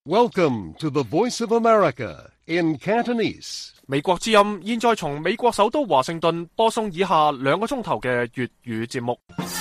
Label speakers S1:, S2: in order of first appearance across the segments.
S1: Welcome to the Voice of America in Cantonese.
S2: 美國之音現在從美國首都華盛頓播送以下2個鐘頭嘅粵語節目。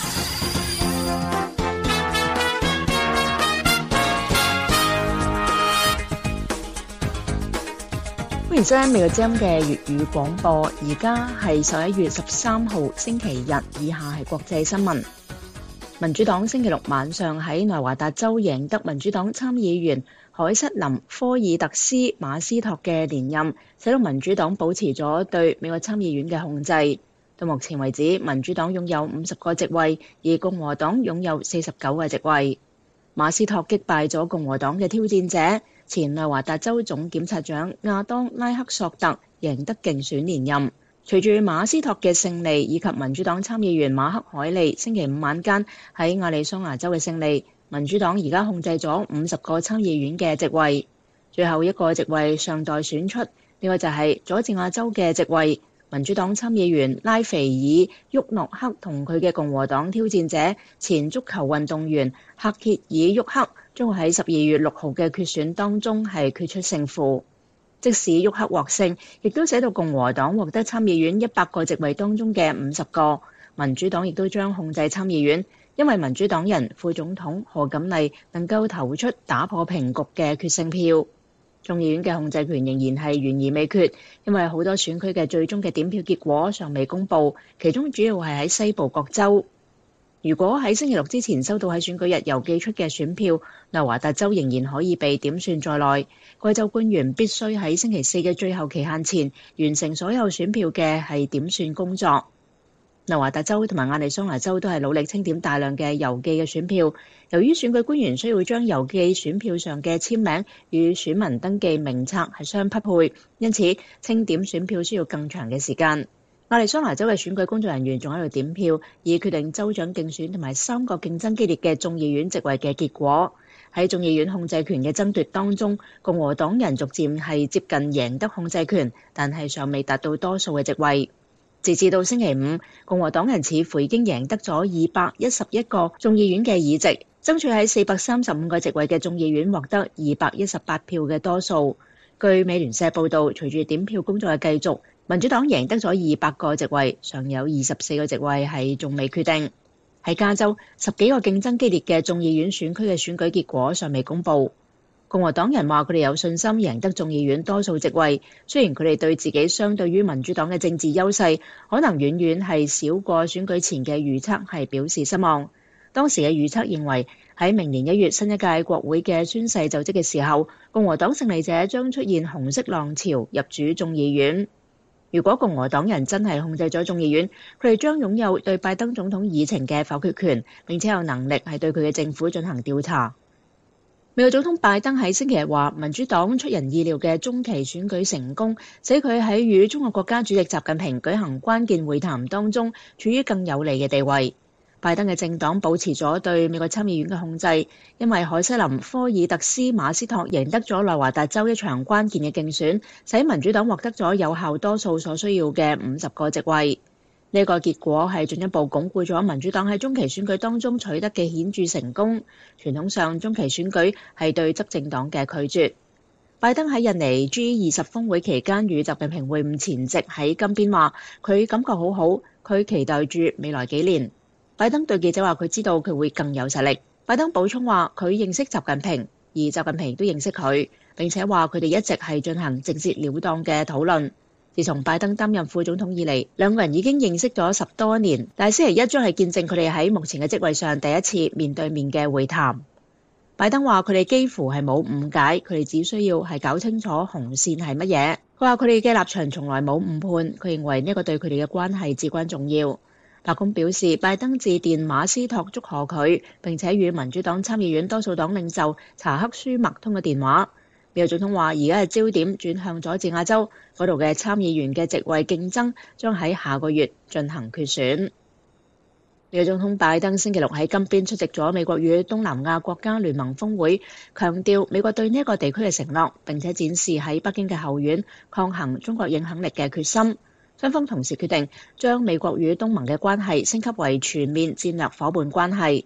S3: 歡迎收聽美國之音嘅粵語廣播，而家係11月13號星期日，以下係國際新聞。民主黨星期六晚上喺內華達州贏得民主黨參議員凱瑟琳·科爾特斯·馬斯托嘅連任，使到民主黨保持咗對美國參議院嘅控制。到目前為止，民主黨擁有50個席位，而共和黨擁有49個席位。馬斯托擊敗咗共和黨嘅挑戰者，前內華達州總檢察長亞當·拉克索特贏得競選連任。隨住馬斯托嘅勝利以及民主黨參議員馬克凱利星期五晚間喺亞利桑那州嘅勝利，民主黨而家控制咗50個參議院嘅席位。最後一個席位尚待選出，呢個就係佐治亞州嘅席位。民主黨參議員拉斐爾·沃諾克同佢嘅共和黨挑戰者前足球運動員赫歇爾·沃克將會喺12月6號嘅決選當中係決出勝負。即使沃克獲勝，亦都使到共和黨獲得參議院100個席位當中嘅50個，民主黨亦都將控制參議院，因為民主黨人副總統賀錦麗能夠投出打破平局嘅決勝票。眾議院嘅控制權仍然係懸而未決，因為好多選區嘅最終嘅點票結果尚未公布，其中主要係喺西部各州。如果喺星期六之前收到喺選舉日郵寄出嘅選票，內華達州仍然可以被點算在內。該州官員必須喺星期四嘅最後期限前完成所有選票嘅係點算工作。內華達州同埋亞利桑那州都係努力清點大量嘅郵寄嘅選票，由於選舉官員需要將郵寄選票上嘅簽名與選民登記名冊係相匹配，因此清點選票需要更長嘅時間。亞利桑那州嘅選舉工作人員仲喺度點票，以決定州長競選同埋3個競爭激烈嘅眾議院席位嘅結果。喺眾議院控制權嘅爭奪當中，共和黨人逐漸係接近贏得控制權，但係尚未達到多數嘅席位。直至到星期五，共和黨人似乎已經贏得咗211個眾議院嘅議席，爭取喺435個席位嘅眾議院獲得218票嘅多數。據美聯社報導，隨住點票工作嘅繼續，民主黨贏得咗200個席位，尚有24個席位係仲未決定。喺加州10幾個競爭激烈嘅眾議院選區嘅選舉結果尚未公佈。共和黨人話佢哋有信心贏得眾議院多數席位，雖然佢哋對自己相對於民主黨嘅政治優勢可能遠遠係少過選舉前嘅預測係表示失望。當時嘅預測認為喺明年1月新一屆國會嘅宣誓就職嘅時候，共和黨勝利者將出現紅色浪潮入主眾議院。如果共和黨人真係控制咗眾議院，佢哋將擁有對拜登總統議程嘅否決權，並且有能力係對佢嘅政府進行調查。美國總統拜登喺星期日話，民主黨出人意料嘅中期選舉成功，使佢喺與中國國家主席習近平舉行關鍵會談當中處於更有利嘅地位。拜登嘅政黨保持咗對美國參議院嘅控制，因為凱瑟琳·科爾特斯·馬斯托贏得咗內華達州一場關鍵嘅競選，使民主黨獲得咗有效多數所需要嘅50個席位。呢個結果係進一步鞏固咗民主黨喺中期選舉當中取得嘅顯著成功。傳統上，中期選舉係對執政黨嘅拒絕。拜登喺印尼 G20 峰會期間與習近平會晤前夕喺金邊話，佢感覺好好，佢期待住未來幾年。拜登對記者話，佢知道佢會更有實力。拜登補充話，佢認識習近平，而習近平亦都認識佢，並且話佢哋一直係進行直截了當嘅討論。自從拜登擔任副總統以嚟，兩個人已經認識咗10多年，但係星期一將係見證佢哋喺目前嘅職位上第一次面對面嘅會談。拜登話佢哋幾乎係冇誤解，佢哋只需要係搞清楚紅線係乜嘢。佢話佢哋嘅立場從來冇誤判，佢認為呢個對佢哋嘅關係至關重要。白宮表示，拜登致電馬斯托祝賀佢，並且與民主黨參議院多數黨領袖查克舒默通過電話。美國總統話，而家嘅焦點轉向佐治亞州嗰度嘅參議員嘅席位競爭，將喺下個月進行決選。美國總統拜登星期六喺金邊出席咗美國與東南亞國家聯盟峰會，強調美國對呢一個地區嘅承諾，並且展示喺北京嘅後院抗衡中國影響力嘅決心。雙方同時決定將美國與東盟嘅關係升級為全面戰略夥伴關係。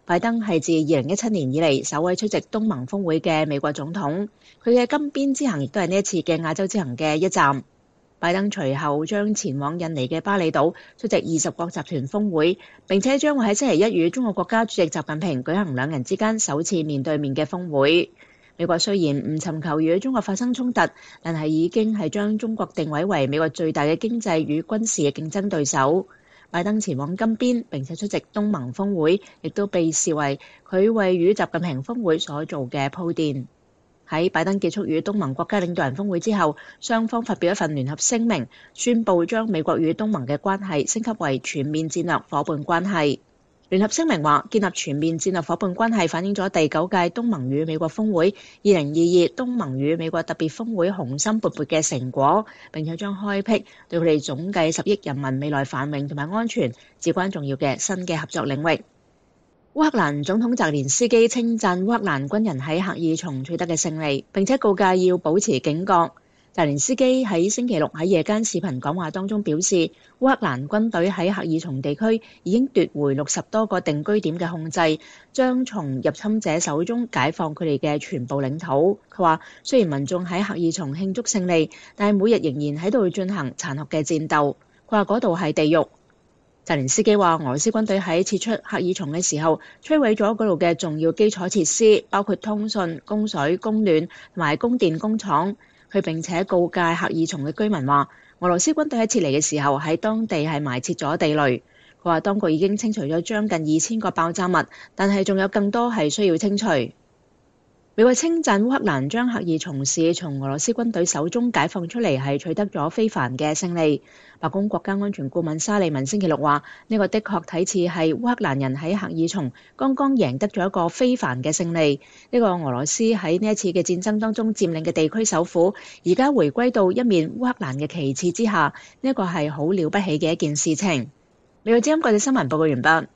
S3: 拜登係自2017年以嚟首位出席東盟峰會嘅美國總統，佢嘅金邊之行亦都係呢一次嘅亞洲之行嘅一站。拜登隨後將前往印尼嘅巴厘島出席20國集團峰會，並且將會喺星期一與中國國家主席習近平舉行兩人之間首次面對面嘅峰會。美國雖然唔尋求與中國發生衝突，但係已經係將中國定位為美國最大嘅經濟與軍事嘅競爭對手。拜登前往金邊並且出席東盟峰會，亦都被視為佢為與習近平峰會所做嘅鋪墊。喺拜登結束與東盟國家領導人峰會之後，雙方發表一份聯合聲明，宣布將美國與東盟嘅關係升級為全面戰略夥伴關係。聯合聲明話，建立全面戰略夥伴關係反映咗第9屆東盟與美國峰會、2022東盟與美國特別峰會雄心勃勃嘅成果，並且將開闢對佢哋總計10億人民未來繁榮同埋安全至關重要嘅新嘅合作領域。烏克蘭總統澤連斯基稱讚烏克蘭軍人喺赫爾松取得嘅勝利，並且告誡要保持警覺。澤連斯基喺星期六喺夜間視頻講話當中表示，烏克蘭軍隊喺赫爾松地區已經奪回60多個定居點嘅控制，將從入侵者手中解放佢哋嘅全部領土。佢話，雖然民眾喺赫爾松慶祝勝利，但係每日仍然喺度進行殘酷嘅戰鬥。佢話嗰度係地獄。澤連斯基話，俄羅斯軍隊喺撤出赫爾松嘅時候，摧毀咗嗰度嘅重要基礎設施，包括通訊、供水、供暖同埋供電工廠。佢並且告誡赫爾松嘅居民話，俄羅斯軍隊喺撤離嘅時候喺當地係埋設咗地雷。佢話當局已經清除咗將近2000個爆炸物，但係仲有更多係需要清除。美國稱讚烏克蘭將赫爾松市從俄羅斯軍隊手中解放出嚟係取得咗非凡嘅勝利。白宮國家安全顧問沙利文星期六話，呢個的確睇似係烏克蘭人喺赫爾松剛剛贏得咗一個非凡嘅勝利。呢個俄羅斯喺呢一次嘅戰爭當中佔領嘅地區首府，而家回歸到一面烏克蘭嘅旗幟之下，呢個係好了不起嘅一件事情。美國之音國際新聞報告完畢。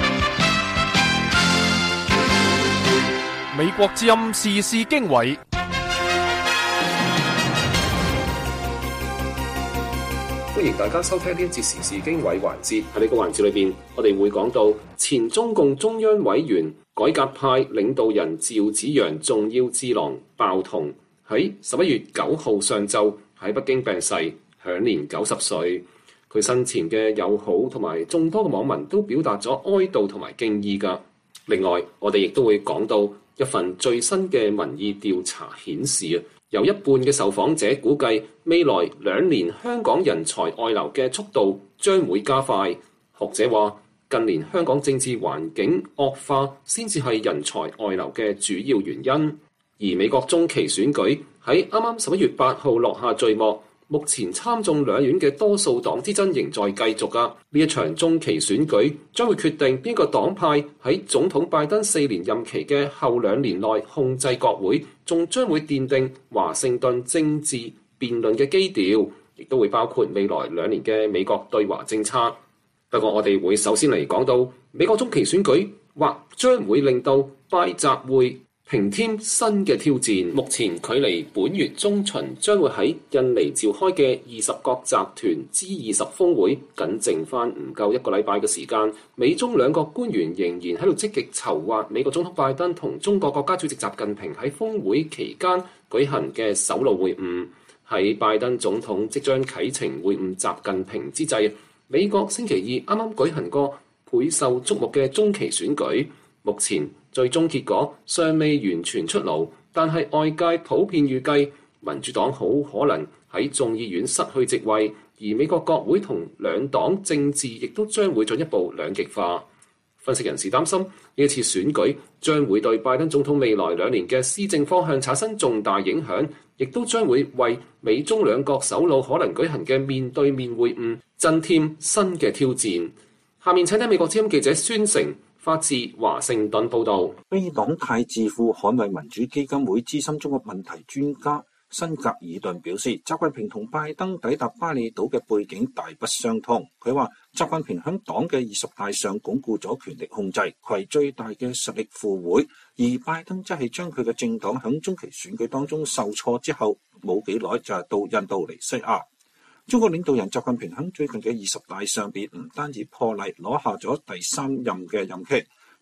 S2: 美國之音時事經緯，
S4: 歡迎大家收聽呢一節時事經緯環節。喺呢個環節裏邊，我哋會講到前中共中央委員、改革派領導人趙紫陽重要智囊鮑彤喺11月9號上晝喺北京病逝，享年90歲。佢生前嘅友好同埋眾多嘅網民都表達咗哀悼同埋敬意㗎。另外，我哋亦都會講到一份最新嘅民意調查顯示，有一半嘅受訪者估計未來2年香港人才外流嘅速度將會加快。學者話，近年香港政治環境惡化先至係人才外流嘅主要原因。而美國中期選舉喺啱啱11月8號落下序幕。目前參眾兩院嘅多數黨之爭仍在繼續㗎。呢一場中期選舉將會決定邊個黨派喺總統拜登4年任期嘅後2年內控制國會，仲將會奠定華盛頓政治辯論嘅基調，亦都會包括未來2年嘅美國對華政策。不過我哋會首先嚟講到美國中期選舉或將會令到拜習會平添新嘅挑戰。目前距離本月中旬將會喺印尼召開嘅20國集團 G20 峰會僅剩翻唔夠1個禮拜嘅時間，美中兩國官員仍然喺度積極籌劃美國總統拜登同中國國家主席習近平喺峰會期間舉行嘅首腦會晤。喺拜登總統即將啟程會晤習近平之際，美國星期二啱啱舉行過倍受矚目嘅中期選舉，目前最終結果尚未完全出爐，但係外界普遍預計民主黨好可能喺眾議院失去席位，而美國國會同兩黨政治亦都將會進一步兩極化。分析人士擔心呢一次選舉將會對拜登總統未來2年嘅施政方向產生重大影響，亦都將會為美中兩國首腦可能舉行嘅面對面會晤增添新嘅挑戰。下面請聽美國之音記者孫成發自華盛頓報道。
S5: 非黨派智庫捍衛民主基金會資深中國問題專家辛格爾頓表示，習近平同拜登抵達巴厘島嘅背景大不相同。佢話習近平響黨嘅20大上鞏固咗權力控制，佢係最大嘅實力附會，而拜登則係將佢嘅政黨響中期選舉當中受挫之後冇幾耐就係到印度尼西亞。中國領導人習近平喺最近嘅20大上邊唔單止破例攞下咗第3任嘅任期，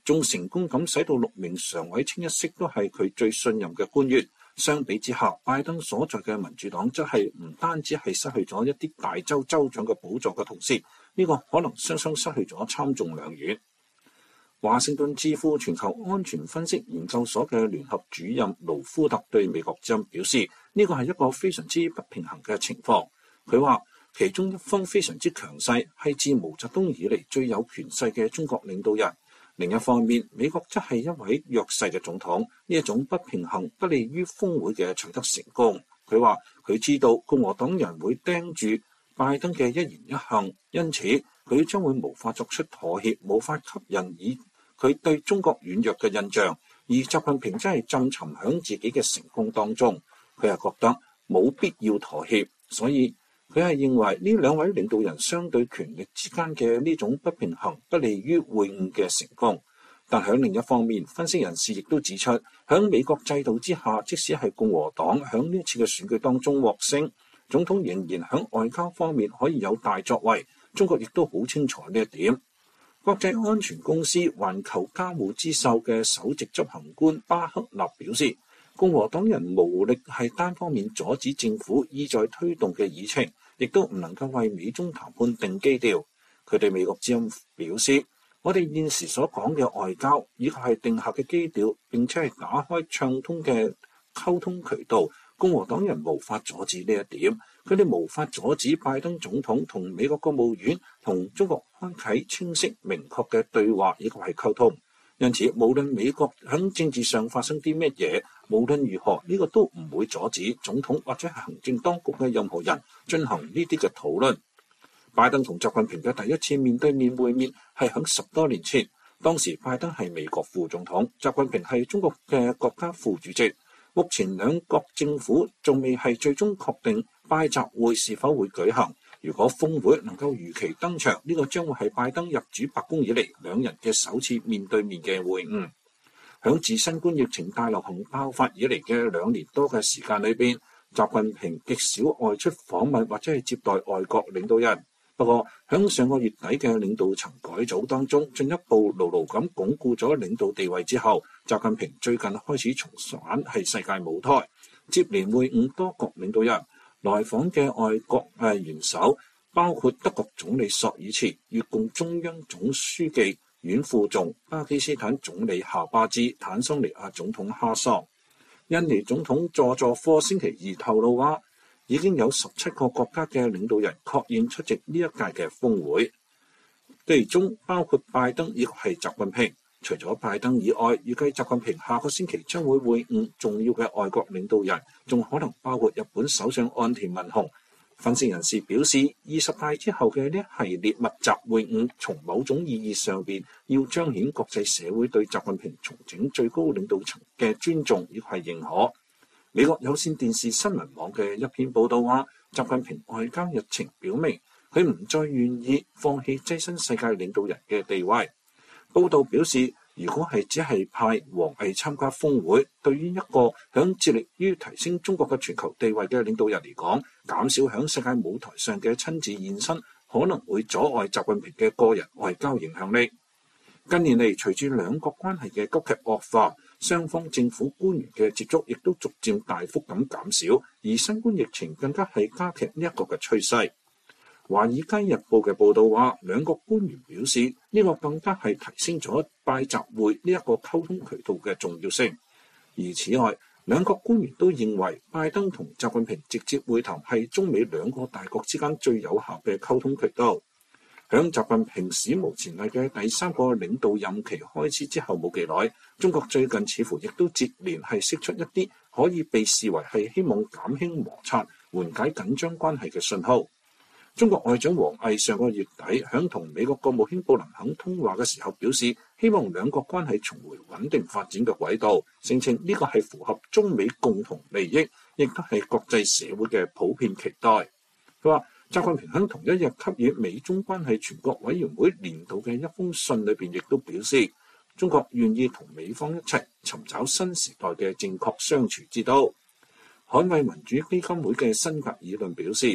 S5: 仲成功咁使到6名常委清一色都係佢最信任嘅官員。相比之下，拜登所在嘅民主黨則係唔單止係失去咗一啲大州州長嘅寶座嘅同時，呢個可能雙雙失去咗參眾兩院。華盛頓智庫全球安全分析研究所嘅聯合主任盧夫特對美國之音表示，呢個係一個非常之不平衡嘅情況。佢話其中一方非常之強勢，係自毛澤東以嚟最有權勢嘅中國領導人。另一方面，美國則係一位弱勢嘅總統，呢一種不平衡不利於峰會嘅取得成功。佢話佢知道共和黨人會盯住拜登嘅一言一行，因此佢將會無法作出妥協，無法吸引以佢對中國軟弱嘅印象。而習近平真係浸沉響自己嘅成功當中，佢係覺得冇必要妥協，所以佢係認為呢兩位領導人相對權力之間嘅呢種不平衡不利於會晤嘅成功。但喺另一方面，分析人士亦都指出，喺美國制度之下，即使係共和黨喺呢次嘅選舉當中獲勝，總統仍然喺外交方面可以有大作為。中國亦都好清楚呢一點。國際安全公司環球家務之秀嘅首席執行官巴克納表示，共和黨人無力係單方面阻止政府意在推動嘅議程，亦都唔能夠為美中談判定基調。佢對美國之音表示，我哋現時所講嘅外交，以及係定下嘅基調，並且係打開暢通嘅溝通渠道，共和黨人無法阻止呢一點。佢哋無法阻止拜登總統同美國國務院同中國開啓清晰明確嘅對話以及係溝通。因此，無論美國喺政治上發生啲咩嘢，無論如何，呢個都唔會阻止總統或者係行政當局嘅任何人進行呢啲嘅討論。拜登同習近平嘅第一次面對面會面係喺10多年前，當時拜登係美國副總統，習近平係中國嘅國家副主席。目前兩國政府仲未係最終確定拜習會是否會舉行。如果峰會能夠如期登場，呢個將會係拜登入主白宮以嚟兩人嘅首次面對面嘅會晤。響自新冠疫情大流行爆發以嚟嘅2年多嘅時間裏邊，習近平極少外出訪問或者係接待外國領導人。不過響上個月底嘅領導層改組當中，進一步牢牢咁鞏固咗領導地位之後，習近平最近開始重返係世界舞台，接連會晤多國領導人。來訪嘅外國元首包括德國總理朔爾茨、越共中央總書記阮富仲、巴基斯坦總理夏巴茲、坦桑尼亞總統哈桑。印尼總統佐佐科星期二透露話，已經有17個國家嘅領導人確認出席呢一屆嘅峰會，其中包括拜登亦係習近平。除咗拜登以外，預計習近平下個星期將會會晤重要嘅外國領導人，仲可能包括日本首相岸田文雄。分析人士表示，20大之後嘅呢一系列密集會晤，從某種意義上邊要彰顯國際社會對習近平重整最高領導層嘅尊重亦係認可。美國有線電視新聞網嘅一篇報道話，習近平外交日程表明佢唔再願意放棄躋身世界領導人嘅地位。報道表示，如果係只係派王毅參加峰會，對於一個響致力於提升中國嘅全球地位嘅領導人嚟講，減少響世界舞台上嘅親自現身，可能會阻礙習近平嘅個人外交影響力。近年嚟，隨住兩國關係嘅急劇惡化，雙方政府官員嘅接觸亦都逐漸大幅咁減少，而新冠疫情更加係加劇呢一個嘅趨勢。《華爾街日報》嘅報導話，兩國官員表示，呢個更加係提升咗拜習會呢一個溝通渠道嘅重要性。而此外，兩國官員都認為，拜登同習近平直接會談係中美兩個大國之間最有效嘅溝通渠道。響習近平史無前例嘅第3個領導任期開始之後冇幾耐，中國最近似乎亦都接連係釋出一啲可以被視為係希望減輕摩擦、緩解緊張關係嘅信號。中國外長王毅上個月底響同美國國務卿布林肯通話嘅時候表示，希望兩國關係重回穩定發展嘅軌道，聲稱呢個係符合中美共同利益，亦都係國際社會嘅普遍期待。佢話，習近平響同一日給予美中關係全國委員會年度嘅一封信裏邊，亦都表示中國願意同美方一齊尋找新時代嘅正確相處之道。捍衛民主基金會嘅辛格爾頓表示，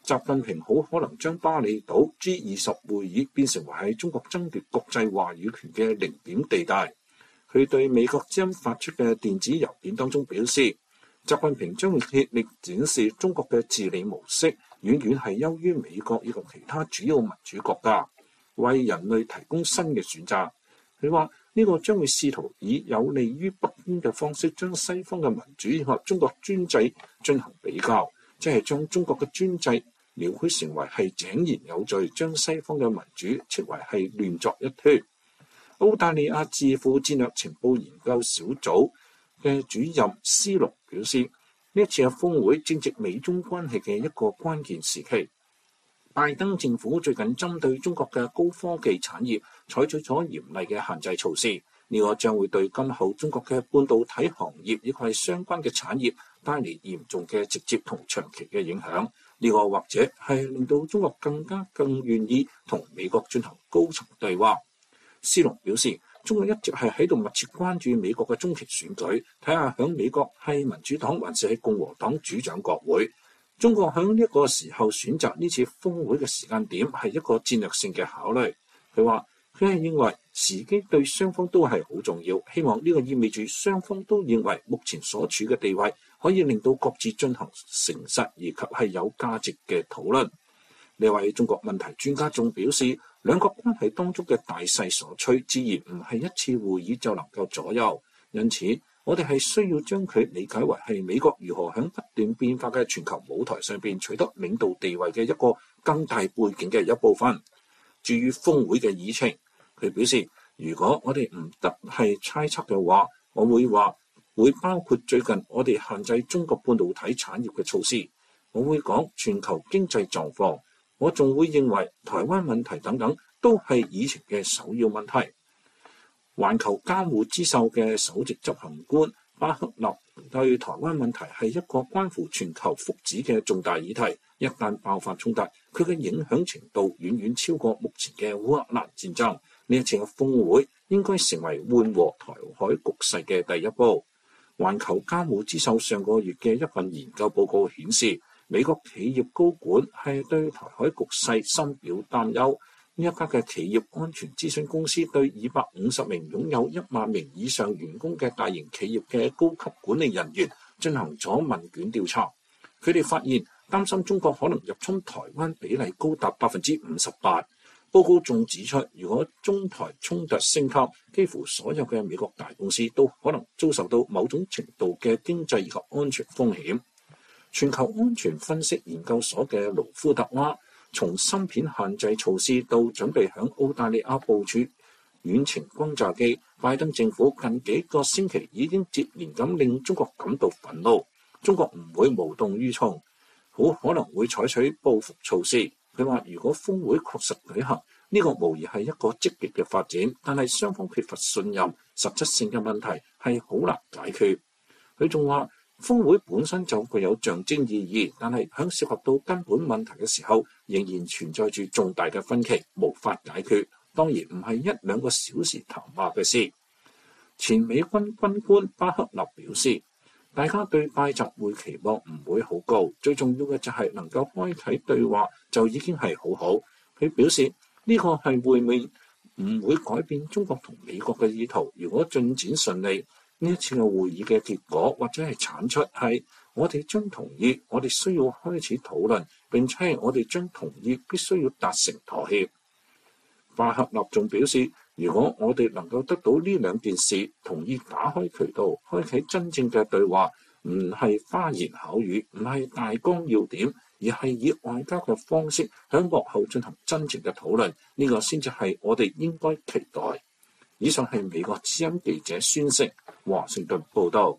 S5: 習近平好可能將巴厘島 G20 會議變成為喺中國爭奪國際話語權嘅零點地帶。佢對美國之音發出嘅電子郵件當中表示，習近平將會竭力展示中國嘅治理模式遠遠係優於美國以及其他主要民主國家，為人類提供新嘅選擇。佢話呢個將會試圖以有利於北京嘅方式將西方嘅民主以及中國專制進行比較，即係將中國嘅專制描繪成為係井然有序，將西方嘅民主稱為係亂作一團。澳大利亞智庫戰略情報研究小組嘅主任斯隆表示，呢一次嘅峰會正值美中關係嘅一個關鍵時期。拜登政府最近針對中國嘅高科技產業採取咗嚴厲嘅限制措施，呢個將會對今後中國嘅半導體行業以及係相關嘅產業帶嚟嚴重嘅直接同長期嘅影響。呢個或者係令到中國更願意同美國進行高層對話。斯隆表示，中國一直係喺度密切關注美國嘅中期選舉，睇下響美國係民主黨還是係共和黨主掌國會。中國響呢一個時候選擇呢次峰會嘅時間點係一個戰略性嘅考慮。佢話佢係認為時機對雙方都係好重要，希望呢個意味住雙方都認為目前所處嘅地位可以令到各自進行誠實以及係有價值嘅討論。呢位中國問題專家仲表示，兩國關係當中嘅大勢所趨，自然唔係一次會議就能夠左右，因此我哋係需要將佢理解為係美國如何喺不斷變化嘅全球舞台上邊取得領導地位嘅一個更大背景嘅一部分。至於峰會嘅議程，佢表示，如果我哋唔得係猜測嘅話，我會話會包括最近我哋限制中國半導體產業嘅措施，我會講全球經濟狀況，我仲會認為台灣問題等等都係議程嘅首要問題。環球監護之獸嘅首席執行官巴克納對台灣問題係一個關乎全球福祉嘅重大議題，一旦爆發衝突，佢嘅影響程度遠遠超過目前嘅烏克蘭戰爭。呢一次嘅峰會應該成為緩和台海局勢嘅第一步。環球監護之獸上個月嘅一份研究報告顯示，美國企業高管係對台海局勢深表擔憂。呢一家嘅企業安全諮詢公司對250名擁有1萬名以上員工嘅大型企業嘅高級管理人員進行咗問卷調查。佢哋發現擔心中國可能入侵台灣比例高達58%。報告仲指出，如果中台衝突升級，幾乎所有嘅美國大公司都可能遭受到某種程度嘅經濟以及安全風險。全球安全分析研究所嘅盧夫特娃，從芯片限制措施到準備響澳大利亞部署遠程轟炸機，拜登政府近幾個星期已經接連咁令中國感到憤怒。中國唔會無動於衷，好可能會採取報復措施。佢話如果峰會確實舉行，呢個無疑係一個積極嘅發展，但係雙方缺乏信任，實質性嘅問題係好難解決。佢仲話峰會本身就具有象徵意義，但係響涉及到根本問題嘅時候，仍然存在住重大嘅分歧，無法解決。當然唔係1-2個小時談話嘅事。前美軍軍官巴克納表示，大家對拜習會期望唔會好高，最重要嘅就係能夠開啟對話就已經係好好。佢表示呢個係會面唔會改變中國同美國嘅意圖。如果進展順利，呢一次嘅會議嘅結果或者係產出係我哋將同意，我哋需要開始討論，並且我哋將同意必須要達成妥協。巴克納仲表示，如果我哋能夠得到呢兩件事，同意打開渠道，開啟真正嘅對話，唔係花言巧語，唔係大綱要點，而係以外交嘅方式喺幕後進行真正嘅討論，呢個先至係我哋應該期待。以上係美國之音記者宣釋，華盛頓報道。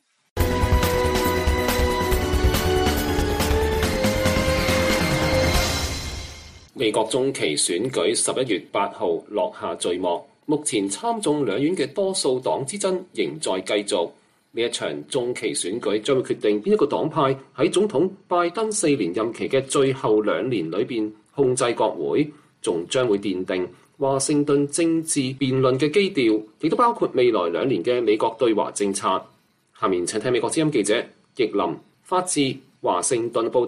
S4: 美國中期選舉11月8號落下序幕，目前參眾兩院嘅多數黨之爭仍在繼續。呢一場中期選舉將會決定邊一個黨派喺總統拜登4年任期嘅最後2年裏邊控制國會，仲將會奠定華盛頓政治辯論嘅基調，亦都包括未來2年嘅美國對華政策。下面請聽美國之音記者易林發自華盛頓報導。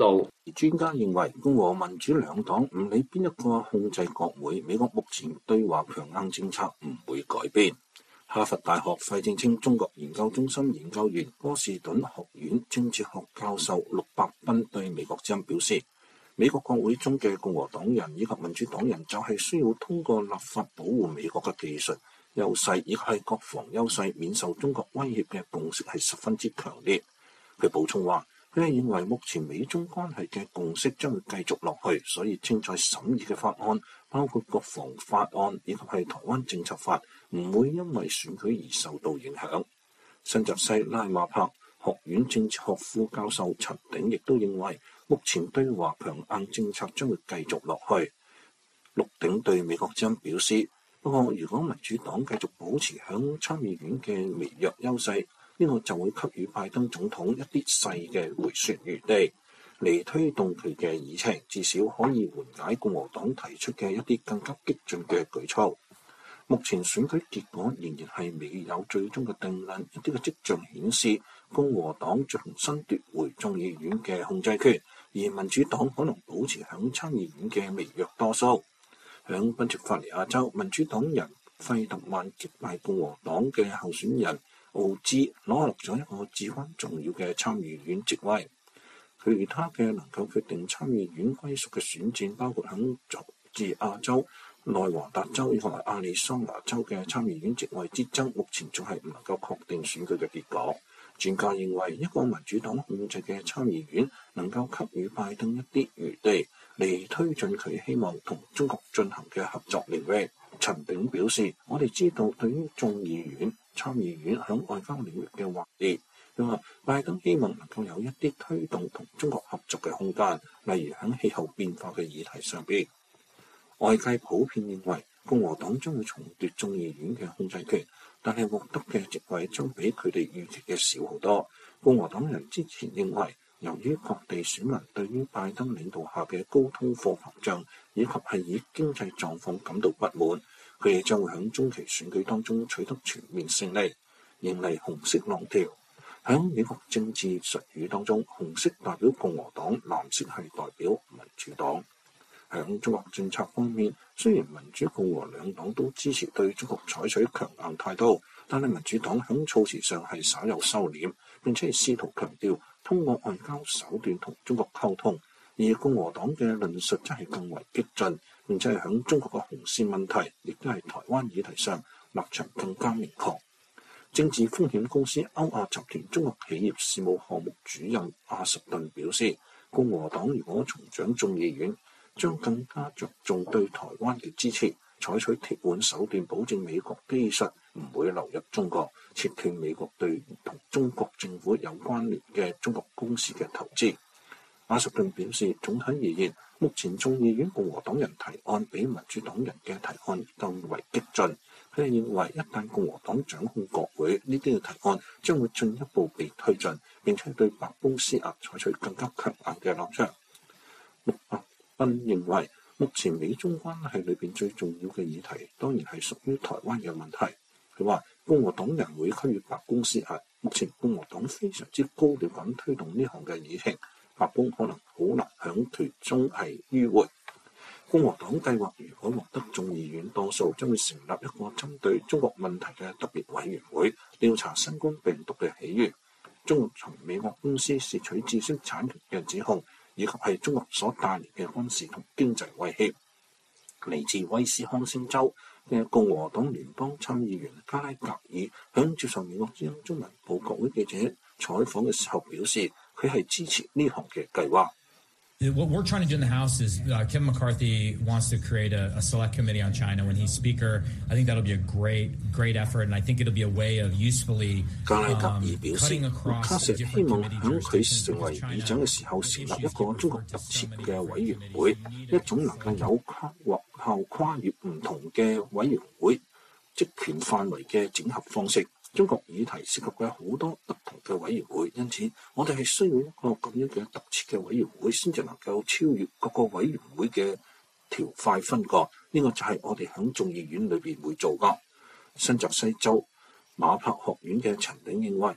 S5: 而專家認為，共和民主兩黨唔理邊一個控制國會，美國目前對華強硬政策唔會改變。哈佛大學費正清中國研究中心研究員、波士頓學院政治學教授陸伯賓對美國之音表示，美國國會中嘅共和黨人以及民主黨人就係需要通過立法保護美國嘅技術優勢以及係國防優勢免受中國威脅嘅共識係十分之強烈。佢補充話，佢係認為目前美中關係嘅共識將會繼續落去，所以正在審議嘅法案，包括國防法案以及係台灣政策法，唔會因為選舉而受到影響。新澤西拉馬柏學院政治學副教授陳鼎亦都認為，目前對華強硬政策將會繼續落去。陸鼎對美國之音表示，不過如果民主黨繼續保持響參議院嘅微弱優勢，呢個就會給予拜登總統一啲細嘅回旋餘地，嚟推動佢嘅議程，至少可以緩解共和黨提出嘅一啲更加激進嘅舉措。目前選舉結果仍然係未有最終嘅定論，一啲嘅跡象顯示共和黨重新奪回眾議院嘅控制權，而民主黨可能保持響參議院嘅微弱多數。響賓夕法尼亞州，民主黨人費特曼擊敗共和黨嘅候選人奧茲，攞落咗一個至關重要嘅參議院席位。其他嘅能夠決定參議院歸屬嘅選戰，包括響佐治亞州、內華達州以及亞利桑那州嘅參議院席位之爭，目前仲係唔能夠確定選舉嘅結果。專家認為，一個民主黨控制嘅參議院能夠給予拜登一啲餘地，嚟推進佢希望同中國進行嘅合作領域。陳炳表示，我哋知道對於眾議院、參議院響外交領域嘅劃列，佢話拜登希望能夠有一啲推動同中國合作嘅空間，例如響氣候變化嘅議題上邊。外界普遍認為共和黨將會重奪眾議院嘅控制權，但係獲得嘅席位將比佢哋預期嘅少好多。共和黨人之前認為，由於各地選民對於拜登領導下嘅高通貨膨脹以及係以經濟狀況感到不滿，佢哋將會喺中期選舉當中取得全面勝利，迎嚟紅色浪潮。喺美國政治術語當中，紅色代表共和黨，藍色係代表民主黨。喺中國政策方面，雖然民主共和兩黨都支持對中國採取強硬態度，但係民主黨喺措辭上係稍有收斂，並且係試圖強調通過外交手段同中國溝通，而共和黨嘅論述真係更為激進，並且係喺中國嘅紅線問題，亦都係台灣議題上立場更加明確。政治風險公司歐亞集團中國企業事務項目主任阿什頓表示，共和黨如果重掌眾議院，將更加着重對台灣嘅支持，採取鐵腕手段保證美國技術唔會流入中國，切斷美國對同中國政府有關聯嘅中國公司嘅投資。阿什頓表示，總體而言，目前眾議院共和黨人提案比民主黨人嘅提案更為激進。佢哋認為，一旦共和黨掌控國會，呢啲嘅提案將會進一步被推進，並且對白宮施壓，採取更加強硬嘅立場。陸伯賓認為，目前美中關係裏邊最重要嘅議題，當然係屬於台灣嘅問題。佢話，共和黨人會給予白宮施壓，目前共和黨非常之高調咁推動呢項嘅議程，白宮可能好難響其中係迂迴。共和黨計劃如果獲得眾議院多數，將會成立一個針對中國問題嘅特別委員會，調查新冠病毒嘅起源、中國從美國公司竊取知識產權嘅指控，以及係中國所帶嚟嘅軍事同經濟威脅。嚟自威斯康星州嘅共和黨聯邦參議員加拉格爾響接受美國之音中文部國會記者採訪嘅時候表示，佢係支持呢項嘅計劃。
S6: What we're trying to do in the House is Kevin McCarthy wants to create a select committee on China. When he's Speaker, I think that'll be a great effort, and I think it'll be a way of usefully
S5: 加拉格爾表示，麥卡錫希望喺佢成為議長嘅時候成立一個中國特設嘅委員會，一種能夠有效跨越唔同嘅委員會職權範圍嘅整合方式。中國議題涉及嘅好多不同嘅委員會，因此我哋係需要一個咁樣嘅特設嘅委員會，先至能夠超越各個委員會嘅條塊分割。呢個就係我哋喺眾議院裏邊會做噶。新澤西州馬柏學院嘅陳鼎認為，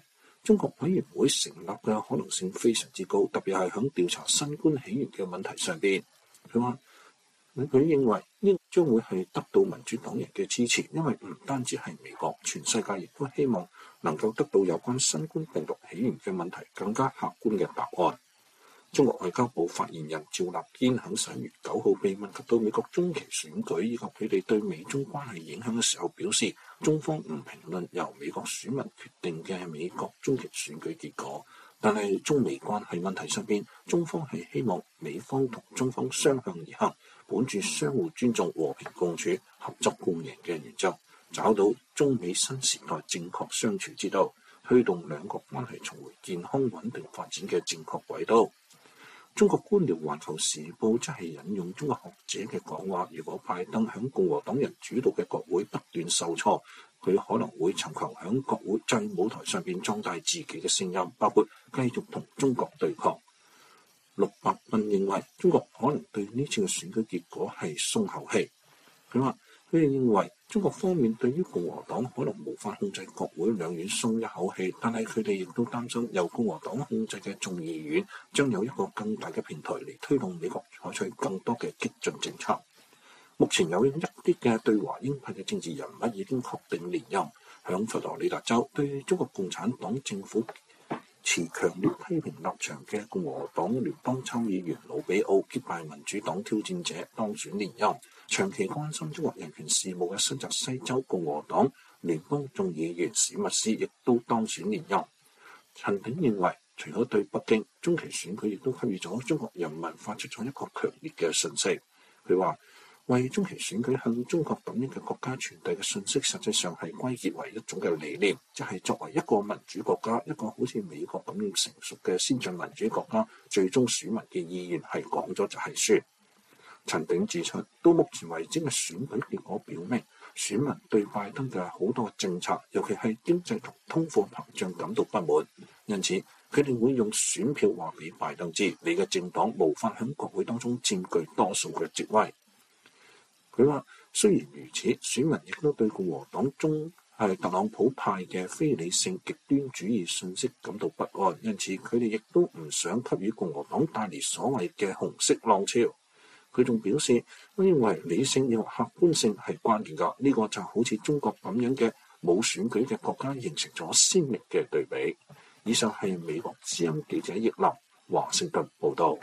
S5: 中國委員會成立嘅可能性非常之高，特別係響調查新冠起源嘅問題上邊。佢認為呢將會係得到民主黨人嘅支持，因為唔單止係美國，全世界亦都希望能夠得到有關新冠病毒起源嘅問題更加客觀嘅答案。中國外交部發言人趙立堅喺11月9號被問及到美國中期選舉以及佢哋對美中關係影響嘅時候，表示中方唔評論由美國選民決定嘅美國中期選舉結果，但係中美關係問題上邊，中方係希望美方同中方相向而行，本住相互尊重、和平共處、合作共贏嘅原則，找到中美新時代正確相處之道，推動兩國關係重回健康穩定發展嘅正確軌道。中國官僚環球時報則係引用中國學者嘅講話，如果拜登響共和黨人主導嘅國會不斷受挫，佢可能會尋求響國會制舞台上邊壯大自己嘅聲音，包括繼續同中國對抗。陸伯賓認為中國可能對呢次嘅選舉結果係鬆口氣。佢話佢哋認為中國方面對於共和黨可能無法控制國會兩院鬆一口氣，但係佢哋亦都擔心由共和黨控制嘅眾議院將有一個更大嘅平台嚟推動美國採取更多嘅激進政策。目前有一啲嘅對華鷹派嘅政治人物已經確定連任，響佛羅里達州對中國共產黨政府持強烈批評立場嘅共和黨聯邦參議員魯比奧擊敗民主黨挑戰者當選連任。長期關心中國人權事務嘅新澤西州共和黨聯邦眾議員史密斯亦都當選連任。陳鼎認為，除咗對北京中期選舉，亦都給予咗中國人民發出咗一個強烈嘅訊息。佢話，為中期選舉向中國等樣嘅國家傳遞嘅訊息，實際上係歸結為一種嘅理念，即係作為一個民主國家，一個好似美國咁樣成熟嘅先進民主國家，最終選民嘅意願係講咗就係算。陳鼎指出，到目前為止嘅選舉結果表明，選民對拜登嘅好多政策，尤其係經濟同通貨膨脹感到不滿，因此佢哋會用選票話俾拜登知，你嘅政黨無法喺國會當中佔據多數嘅職位。佢話，雖然如此，選民亦都對共和黨中特朗普派嘅非理性極端主義信息感到不安，因此佢哋亦都唔想給予共和黨帶嚟所謂嘅紅色浪潮。佢仲表示，我認為理性與客觀性係關鍵㗎，呢個就好似中國咁樣嘅冇選舉嘅國家形成咗鮮明嘅對比。以上係美國之音記者葉林華盛頓報導。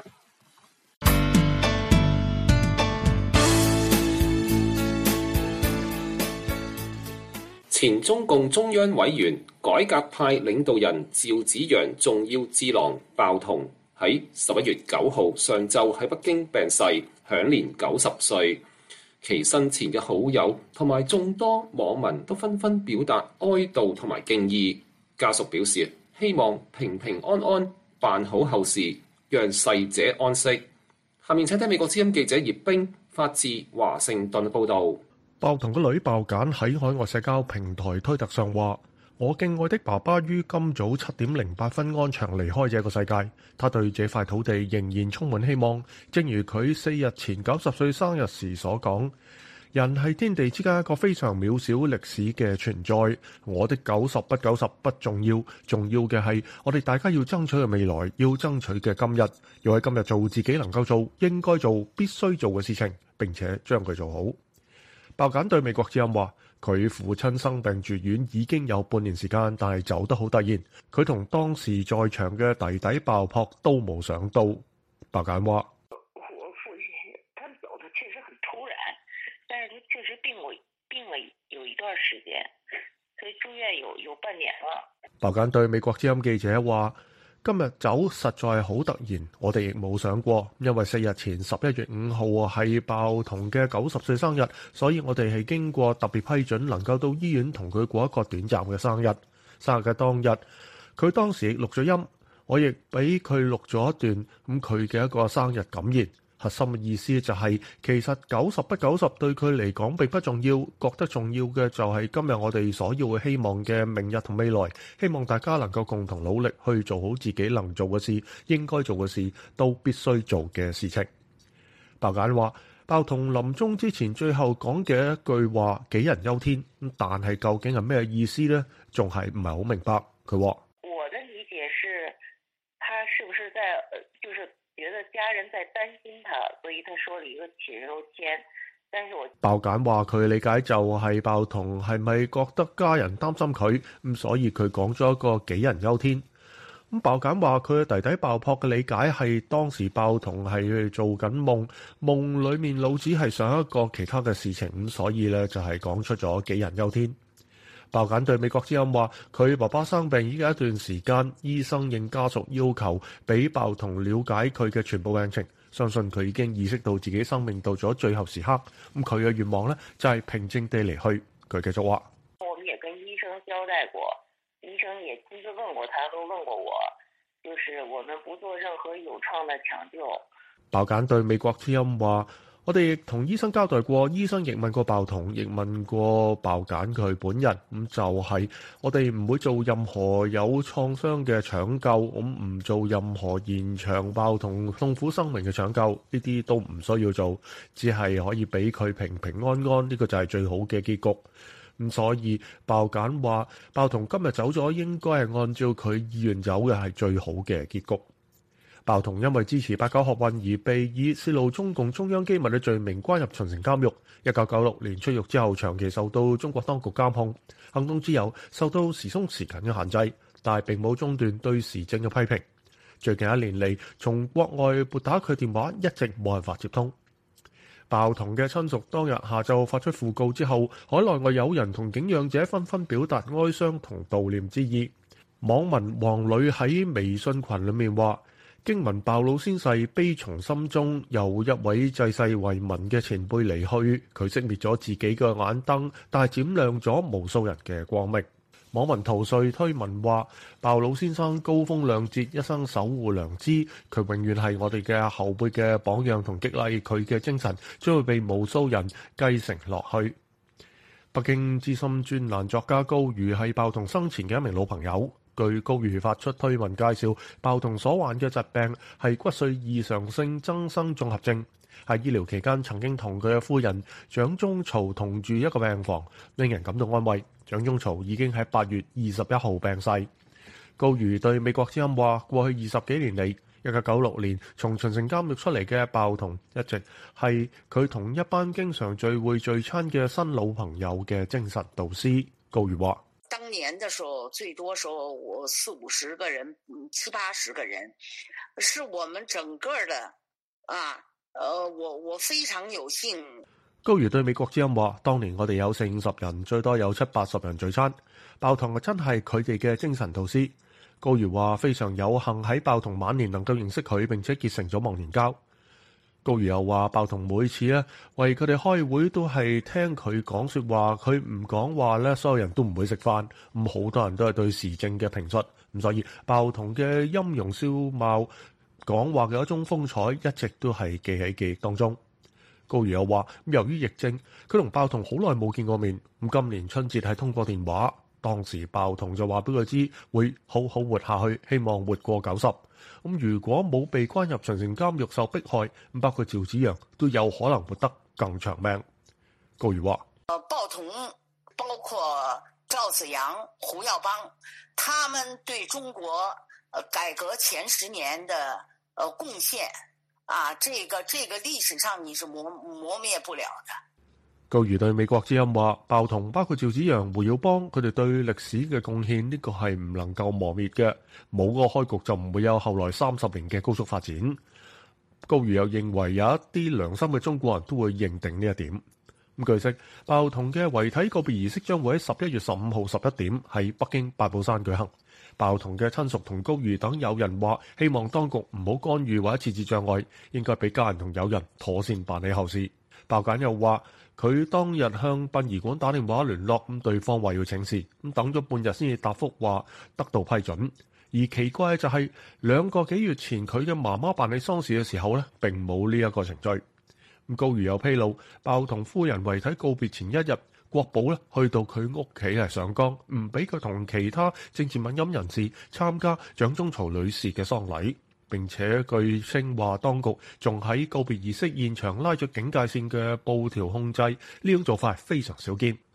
S4: 前中共中央委員、改革派領導人趙紫陽重要智囊鮑彤喺11月9號上晝喺北京病逝，享年90歲。其生前嘅好友同埋眾多網民都紛紛表達哀悼同埋敬意。家屬表示希望平平安安辦好後事，讓逝者安息。下面請聽美國之音記者葉冰發自華盛頓報導。
S2: 鮑彤嘅女鮑簡喺海外社交平台推特上話：我敬愛的爸爸於今早7:08安詳離開這個世界，他對這塊土地仍然充滿希望。正如佢4日前90歲生日時所講，人係天地之間一個非常渺小歷史嘅存在。我的90不90不重要，重要嘅係我哋大家要爭取嘅未來，要爭取嘅今日，要喺今日做自己能夠做、應該做、必須做嘅事情，並且將佢做好。鮑簡對美國之音話：佢父親生病住院已經有半年時間，但係走得好突然。佢同當時在場嘅弟弟鮑樸都冇想到。鮑簡話：
S7: 我父親他走得確實很突然，但是他確實病了有一段時間，所以住院有半年了。
S2: 鮑簡對美國之音記者話：今日走實在好突然，我哋亦冇想過，因為4日前11月5號係鮑彤嘅90歲生日，所以我哋係經過特別批准，能夠到醫院同佢過一個短暫嘅生日。生日嘅當日，佢當時亦錄咗音，我亦俾佢錄咗一段佢嘅一個生日感言。核心嘅意思就係，其實90不90對佢嚟講並不重要，覺得重要嘅就係今日我哋所要嘅希望嘅明日同未來，希望大家能夠共同努力去做好自己能做嘅事、應該做嘅事、都必須做嘅事情。鮑簡話：鮑彤臨終之前最後講嘅一句話杞人憂天，但係究竟係咩意思呢？仲係唔係好明白。佢話：
S7: 我的他是不是就是覺得家人在擔心他，所以他說了一個杞人憂天。但是我
S2: 鮑簡話佢理解就係鮑彤係咪覺得家人擔心佢，咁所以佢講咗一個杞人憂天。咁鮑簡話佢嘅弟弟鮑樸嘅理解係當時鮑彤係做緊夢，夢裡面老子係想一個其他嘅事情，咁所以咧就係講出咗杞人憂天。鮑簡對美國之音話：佢爸爸生病已經一段時間，醫生應家屬要求俾鮑彤了解佢嘅全部病情，相信佢已經意識到自己生命到咗最後時刻。咁佢嘅願望呢，就係平靜地離去。佢繼續話：
S7: 我們也跟醫生交代過，醫生也親自問過他，都問過我，就是我們不做任何有創的搶救。
S2: 鮑簡對美國之音話：我哋亦同醫生交代過，醫生亦問過鮑彤，亦問過鮑簡佢本人，咁就係我哋唔會做任何有創傷嘅搶救，咁唔做任何延長鮑彤痛苦生命嘅搶救，呢啲都唔需要做，只係可以俾佢平平安安，呢個就係最好嘅結局。咁所以鮑簡話，鮑彤今日走咗，應該係按照佢意願走嘅係最好嘅結局。鮑彤因為支持八九學運而被以泄露中共中央機密嘅罪名關入秦城監獄。1996年出獄之後，長期受到中國當局監控，行動自由受到時鬆時緊嘅限制，但係並冇中斷對時政嘅批評。最近一年嚟，從國外撥打佢電話一直冇辦法接通。鮑彤嘅親屬當日下晝發出訃告之後，海內外友人同敬仰者紛紛表達哀傷同悼念之意。網民黃磊喺微信群裏面話：經聞鮑老先逝，悲從心中，又一位濟世為民嘅前輩離去，佢熄滅咗自己嘅眼燈，但係閃亮咗無數人嘅光明。網民陶瑞推文話：鮑老先生高風亮節，一生守護良知，佢永遠係我哋嘅後輩嘅榜樣同激勵，佢嘅精神將會被無數人繼承落去。北京資深專欄作家高瑜係鮑彤生前嘅一名老朋友。據高瑜發出推文介紹，鮑彤所患嘅疾病係骨髓異常性增生綜合症。喺醫療期間曾經同佢嘅夫人蔣中曹同住一個病房，令人感到安慰。蔣中曹已經喺8月21號病逝。高瑜對美國之音話：過去20幾年嚟，1996年從秦城監獄出嚟嘅鮑彤一直係佢同一班經常聚會聚餐嘅新老朋友嘅精神導師。高瑜話：
S8: 當年的時候，最多時候我40-50個人，70-80個人，是我們整個的我非常有幸。
S2: 高瑜對美國之音話：當年我哋有40-50人，最多有70-80人聚餐。鮑彤真係佢哋嘅精神導師。高瑜話：非常有幸喺鮑彤晚年能夠認識佢，並且結成咗忘年交。高瑜又話：鮑彤每次咧為佢哋開會都係聽佢講說話，佢唔講話咧，所有人都唔會食飯。咁好多人都係對時政嘅評述，咁所以鮑彤嘅音容笑貌、講話嘅一種風采，一直都係記喺記憶當中。高瑜又話：由於疫症，佢同鮑彤好耐冇見過面。咁今年春節係通過電話，當時鮑彤就話俾佢知會好好活下去，希望活過90。咁如果冇被關入秦城監獄受迫害，包括趙紫陽都有可能活得更長命。高瑜話：
S8: 鮑彤包括趙紫陽、胡耀邦，他們對中國改革前10年的貢獻這個歷史上你是磨滅不了的。
S2: 高瑜對美國之音話：鮑彤包括趙紫陽、胡耀邦，佢哋對歷史嘅貢獻呢個係唔能夠磨滅嘅，冇個開局就唔會有後來30年嘅高速發展。高瑜又認為有一啲良心嘅中國人都會認定呢一點。咁據悉，鮑彤嘅遺體告別儀式將會喺11月15號11點喺北京八寶山舉行。鮑彤嘅親屬同高瑜等友人話：希望當局唔好干預或者設置障礙，應該俾家人同友人妥善辦理後事。鮑簡又話：佢當日向殯儀館打電話聯絡，咁對方話要請示，咁等咗半日先至答覆話得到批准。而奇怪嘅就係2個幾月前佢嘅媽媽辦理喪事嘅時候呢，並冇呢一個程序。咁高瑜又披露，鮑彤夫人遺體告別前一日，國保咧去到佢屋企係上崗，唔俾佢同其他政治敏感人士參加蔣中曹女士嘅喪禮。並且據稱話，當局仲喺告別儀式現場拉咗警戒線嘅布條控制，呢種做法係非常少見。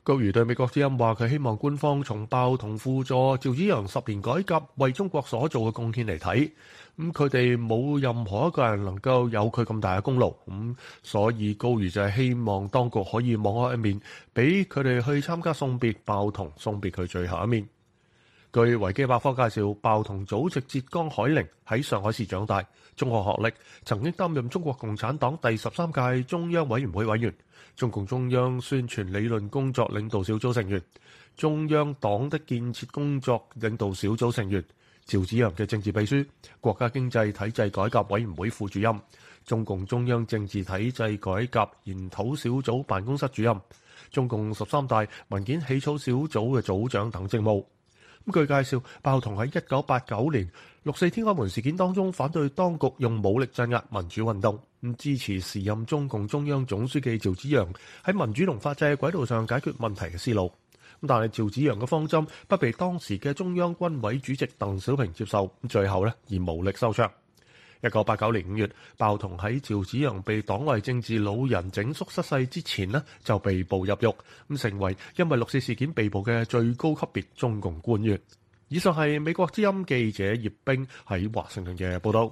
S2: 高瑜對美國之音話：佢希望官方從鮑同輔助趙紫陽10年改革為中國所做嘅貢獻嚟睇，佢哋冇任何一個人能夠有佢咁大嘅功勞，所以高瑜就係希望當局可以網開一面，俾佢哋去參加送別鮑同，送別佢最後一面。據維基百科介紹，鮑同祖籍浙江海寧，喺上海市長大，中學學歷，曾經擔任中國共產黨第13屆中央委員會委員、中共中央宣傳理論工作領導小組成員、中央黨的建設工作領導小組成員、趙紫陽嘅政治秘書、國家經濟體制改革委員會副主任、中共中央政治體制改革研討小組辦公室主任、中共13大文件起草小組嘅組長等職務。據介紹，鮑同喺1989年6.4天安門事件當中反對當局用武力鎮壓民主運動，支持時任中共中央總書記趙紫陽喺民主同法治軌道上解決問題嘅思路。但係趙紫陽嘅方針不被當時嘅中央軍委主席鄧小平接受，最後以武力收場。1989年5月，鮑同喺趙紫陽被黨內政治老人整肅失勢之前就被捕入獄，成為因為6.4事件被捕嘅最高級別中共官員。以上係美國之音記者葉冰喺華盛頓嘅報道。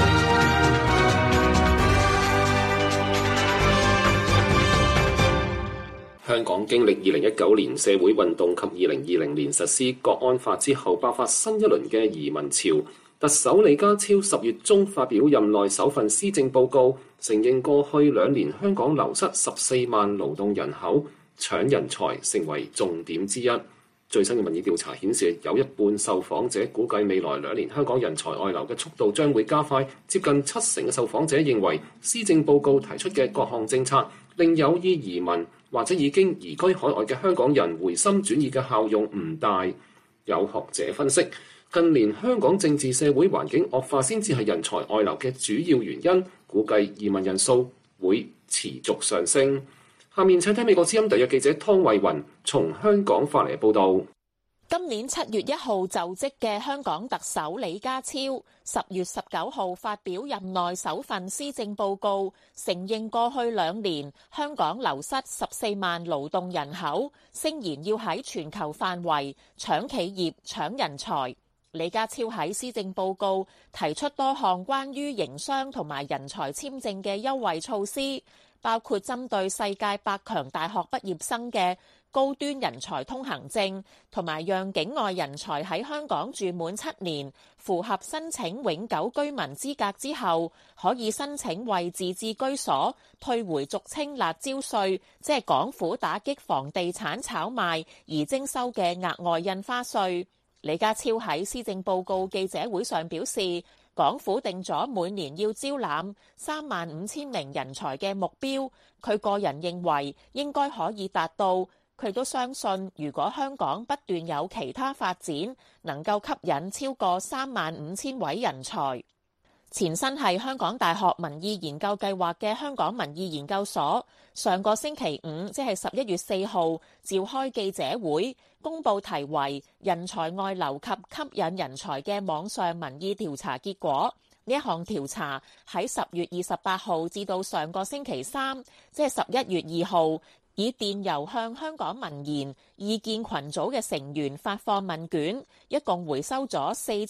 S4: 香港經歷2019年社會運動及2020年實施國安法之後，爆發新一輪嘅移民潮。特首李家超10月中發表任內首份施政報告，承認過去2年香港流失14萬勞動人口，搶人才成為重點之一。最新嘅民意調查顯示，有一半受訪者估計未來2年香港人才外流嘅速度將會加快，接近70%嘅受訪者認為施政報告提出嘅各項政策令有意移民或者已經移居海外嘅香港人回心轉意嘅效用唔大。有學者分析，近年香港政治社會環境惡化先至係人才外流嘅主要原因，估計移民人數會持續上升。下面請聽美國之音特約記者湯慧雲從香港發嚟嘅報導。
S9: 今年7月1號就職嘅香港特首李家超10月19號發表任內首份施政報告，承認過去2年香港流失14萬勞動人口，聲言要喺全球範圍搶企業、搶人才。李家超喺施政報告提出多項關於營商同埋人才簽證嘅優惠措施，包括針對世界100強大學畢業生嘅高端人才通行證，同埋讓境外人才喺香港住滿7年，符合申請永久居民資格之後，可以申請為自置居所退回俗稱辣椒稅，即係港府打擊房地產炒賣而徵收嘅額外印花稅。李家超喺施政報告記者會上表示，港府定咗每年要招攬35000名人才嘅目標，佢個人認為應該可以達到。佢都相信，如果香港不斷有其他發展，能夠吸引超過35000位人才。前身係香港大學民意研究計劃嘅香港民意研究所，上個星期五，即係11月4號，召開記者會，公佈題為《人才外流及吸引人才》嘅網上民意調查結果。呢一項調查喺10月28號至到上個星期三，即係11月2號，以電郵向香港民研意見群組嘅成員發放問卷，一共回收咗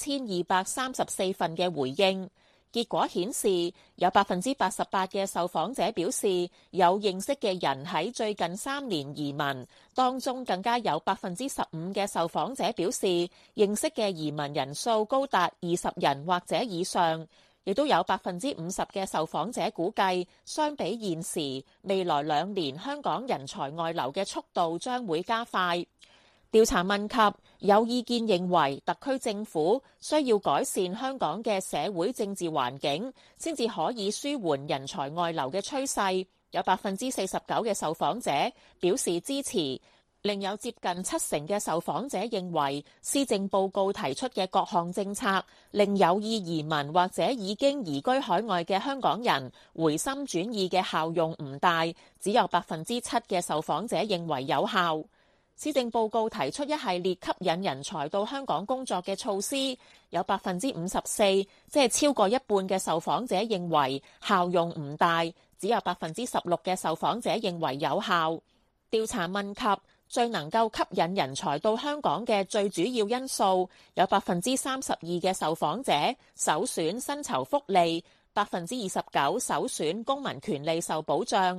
S9: 4234份嘅回應。結果顯示，有88%嘅受訪者表示有認識嘅人喺最近3年移民，當中更加有15%嘅受訪者表示認識嘅移民人數高達20人或者以上，亦都有50%嘅受訪者估計，相比現時，未來2年香港人才外流嘅速度將會加快。調查問及有意見認為特區政府需要改善香港嘅社會政治環境，先至可以舒緩人才外流嘅趨勢。有49%嘅受訪者表示支持，另有接近70%嘅受訪者認為施政報告提出嘅各項政策令有意移民或者已經移居海外嘅香港人回心轉意嘅效用唔大，只有7%嘅受訪者認為有效。施政報告提出一系列吸引人才到香港工作嘅措施，有54%，即係超過一半嘅受訪者認為效用唔大，只有16%嘅受訪者認為有效。調查問及最能夠吸引人才到香港嘅最主要因素，有32%嘅受訪者首選薪酬福利，29%首選公民權利受保障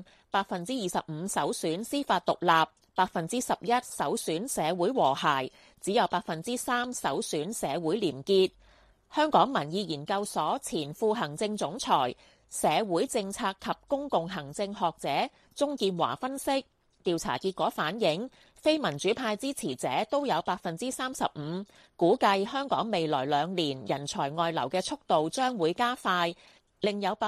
S9: ，25%首選司法獨立，11%首選社會和諧，只有3%首選社會廉潔。香港民意研究所前副行政總裁、社會政策及公共行政學者鍾建華分析，調查結果反映非民主派支持者都有35%，估計香港未來2年人才外流嘅速度將會加快。另有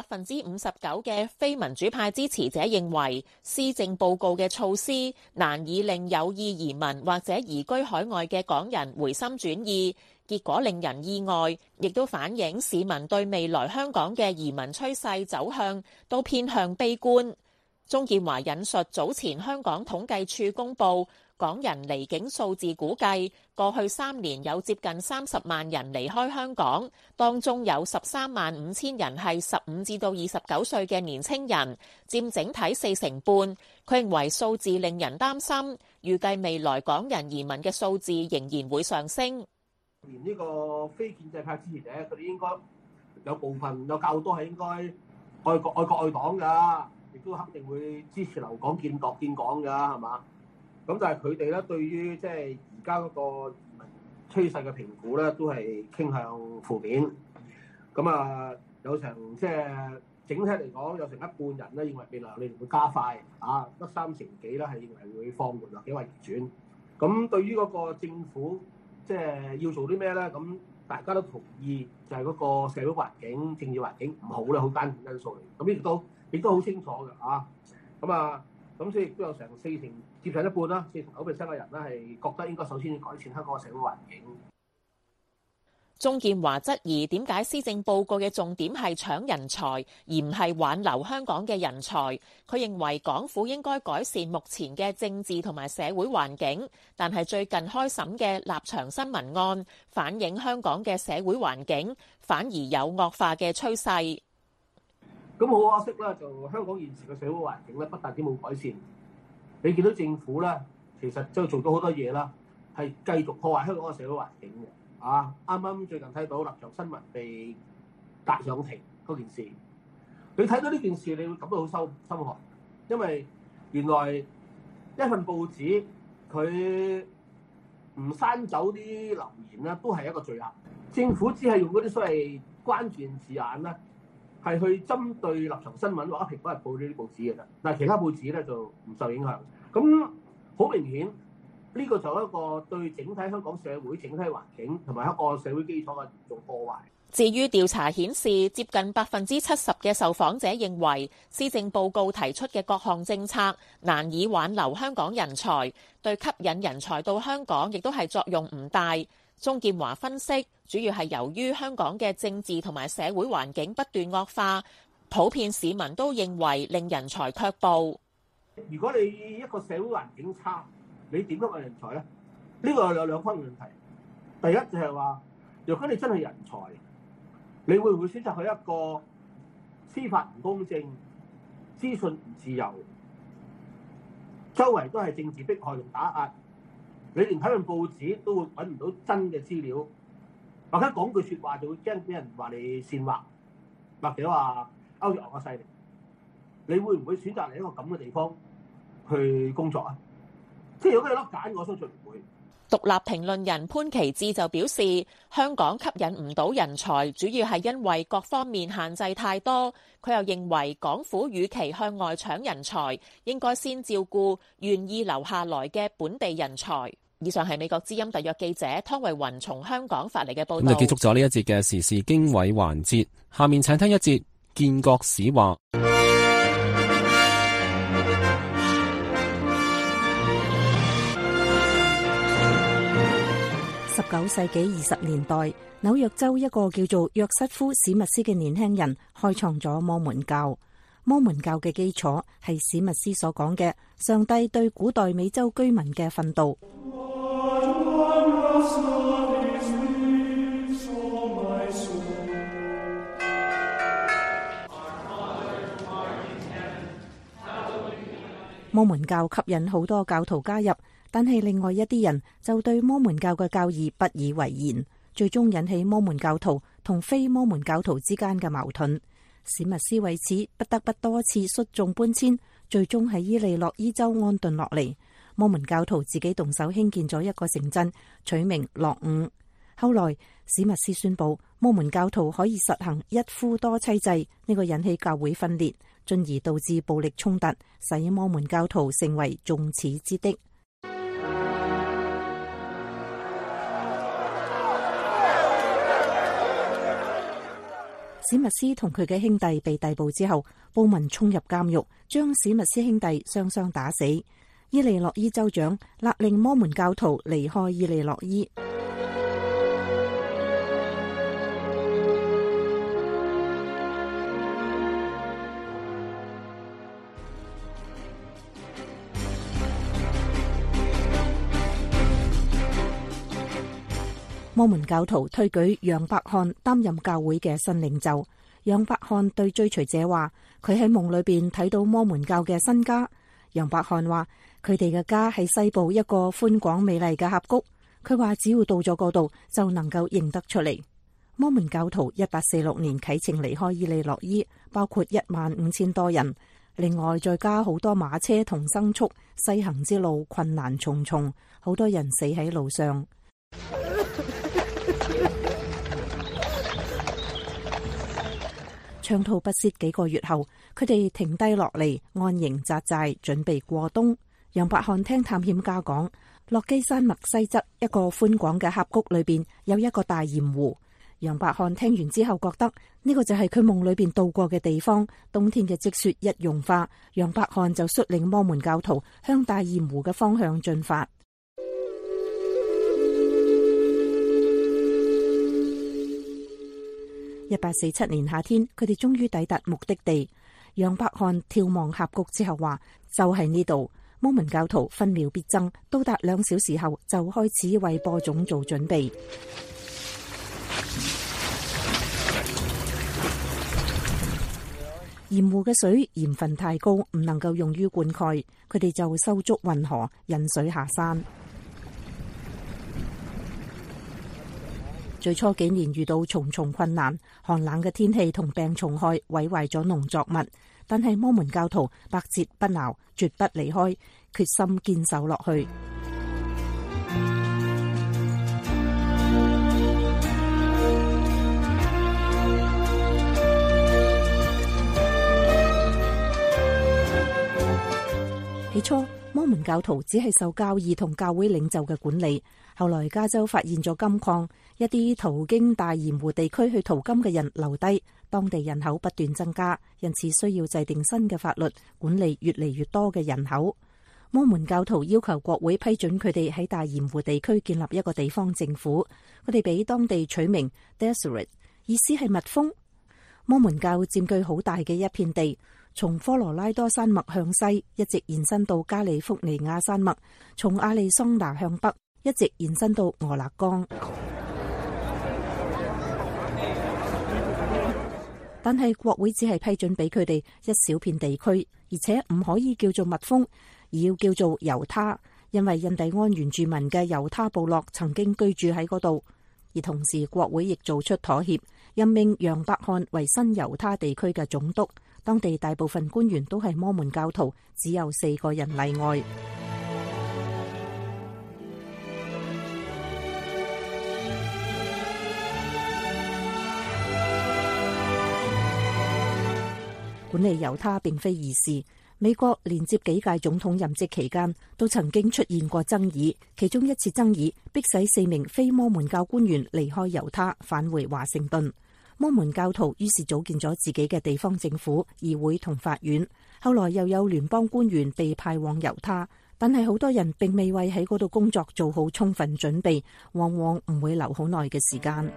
S9: 59%嘅非民主派支持者認為施政報告嘅措施難以令有意移民或者移居海外嘅港人回心轉意，結果令人意外，亦都反映市民對未來香港嘅移民趨勢走向都偏向悲觀。鍾建華引述早前香港統計處公佈港人離境數字，估計過去3年有接近30萬人離開香港，當中有13萬5千人係15至到29歲嘅年青人，佔整體40%。佢認為數字令人擔心，預計未來港人移民嘅數字仍然會上升。
S10: 連呢個非建制派支持者，佢哋應該有部分有較多係應該愛國愛黨㗎，亦都肯定會支持留港建港㗎，係嘛？咁但係佢哋咧對於即係而家嗰個移民趨勢嘅評估咧，都係傾向負面。咁啊，有成即係整體嚟講，有成一半人咧認為未來2年會加快，得30%幾咧係認為會放緩或者話逆轉。咁對於嗰個政府即係要做啲咩咧？咁大家都同意，就係嗰個社會環境、政治環境唔好咧，好關鍵因素嚟。咁亦都好清楚嘅咁所以亦都有成40%，接近一半啦，49%嘅人咧係覺得應該首先要改善香港嘅社會環境。
S9: 鍾建華質疑點解施政報告嘅重點係搶人才，而唔係挽留香港嘅人才。佢認為港府應該改善目前嘅政治同埋社會環境，但係最近開審嘅立場新聞案反映香港嘅社會環境反而有惡化嘅趨勢。
S10: 咁好可惜啦，就香港現時嘅社會環境咧，不但止冇改善，你見到政府咧，其實就做咗好多嘢啦，係繼續破壞香港嘅社會環境嘅。啱啱最近睇到立場新聞被押上庭嗰件事，你睇到呢件事，你會感到好心寒，因為原來一份報紙佢唔刪走啲留言咧，都係一個罪行。政府只係用嗰啲所謂關鍵字眼咧，係去針對立場新聞或者蘋果日報呢啲報紙嘅啫，但係其他報紙咧就唔受影響。咁好明顯。呢個就係一個對整體香港社會整體環境同埋一個社會基礎嘅嚴重破壞。
S9: 至於調查顯示，接近70%嘅受訪者認為施政報告提出嘅各項政策難以挽留香港人才，對吸引人才到香港亦都係作用唔大。鍾建華分析，主要係由於香港嘅政治同埋社會環境不斷惡化，普遍市民都認為令人才卻步。
S10: 如果你一個社會環境差，你點吸引人才咧？呢個有兩方面問題。第一就係話，如果你真係人才，你會唔會選擇去一個司法唔公正、資訊唔自由、周圍都係政治迫害同打壓，你連睇份報紙都會揾唔到真嘅資料，或者講句説話就會驚俾人話你煽惑，或者話勾結外國勢力，你會唔會選擇嚟一個咁嘅地方去工作啊？即係如果你有得揀，我相信唔會。
S9: 獨立評論人潘其志就表示，香港吸引唔到人才，主要係因為各方面限制太多。佢又認為，港府與其向外搶人才，應該先照顧願意留下來嘅本地人才。以上係美國之音特約記者湯慧雲從香港發嚟嘅報道。
S11: 咁就結束咗呢一節嘅時事經緯環節，下面請聽一節建國史話。
S12: 19世紀20年代，紐約州一個叫做約瑟夫史密斯嘅年輕人開創咗摩門教。摩門教嘅基礎係史密斯所講嘅上帝對古代美洲居民嘅訓導。摩門教吸引好多教徒加入， 但係另外一啲人就對摩門教嘅教義不以為然，最終引起摩門教徒同非摩門教徒之間嘅矛盾。史密斯為此不得不多次率眾搬遷，最終喺伊利諾伊州安頓落嚟。摩門教徒自己動手興建咗一個城鎮，取名樂伍。後來史密斯宣布摩門教徒可以實行一夫多妻制，呢個引起教會分裂，進而導致暴力衝突，使摩門教徒成為眾矢之的。史密斯同佢嘅兄弟被逮捕之後，暴民衝入監獄，將史密斯兄弟雙雙打死。伊利諾伊州長勒令摩門教徒離開伊利諾伊。摩門教徒推舉楊伯翰擔任教會嘅新領袖。楊伯翰對追隨者話，佢喺夢裏邊睇到摩門教嘅新家。楊伯翰話，佢哋嘅家喺西部一個寬廣美麗嘅峽谷。佢話只要到咗嗰度就能夠認得出嚟。摩門教徒1846年啟程離開伊利諾伊，包括15000多人，另外再加好多馬車同牲畜，西行之路困難重重，好多人死喺路上。長途跋涉幾個月後，佢哋停低落嚟安營紮寨，準備過冬。楊伯翰聽探險家講，落基山脈西側一個寬廣嘅峽谷裏邊有一個大鹽湖。楊伯翰聽完之後覺得呢個就係佢夢裏邊到過嘅地方。冬天嘅積雪一融化，楊伯翰就率領摩門教徒向大鹽湖嘅方向進發。1847年夏天，佢哋終於抵達目的地。楊伯翰眺望峽谷之後話，就係呢度。摩門教徒分秒必爭，到達2小時後就開始為播種做準備。鹽湖嘅水鹽分太高，唔能夠用於灌溉，佢哋就修築運河，引水下山。最初幾年遇到重重困難，寒冷嘅天氣同病蟲害毀壞咗農作物，但係摩門教徒百折不撓，絕不離開，決心堅守落去。起初，摩門教徒只係受教義同教會領袖嘅管理。後來加州發現咗金礦，一啲途經大鹽湖地區去淘金嘅人留低，當地人口不斷增加，因此需要制定新嘅法律管理越嚟越多嘅人口。摩門教徒要求國會批准佢哋喺大鹽湖地區建立一個地方政府，佢哋俾當地取名 Deseret， 意思係蜜蜂。摩門教佔據好大嘅一片地，從科羅拉多山脈向西一直延伸到加利福尼亞山脈，從亞利桑那向北一直延伸到俄勒岡。但係國會只係批准俾佢哋一小片地區，而且唔可以叫做蜜蜂，而要叫做猶他，因為印第安原住民嘅猶他部落曾經居住喺嗰度。而同時國會亦做出妥協，任命楊伯翰為新猶他地區嘅總督。當地大部分官員都係摩門教徒，只有4個人例外。管理猶他並非易事，美國連接幾屆總統任職期間都曾經出現過爭議，其中一次爭議迫使4名非摩門教官員離開猶他返回華盛頓。摩門教徒於是組建咗自己嘅地方政府、議會同法院。後來又有聯邦官員被派往猶他，但係好多人並未為喺嗰度工作做好充分準備，往往唔會留好耐嘅時間。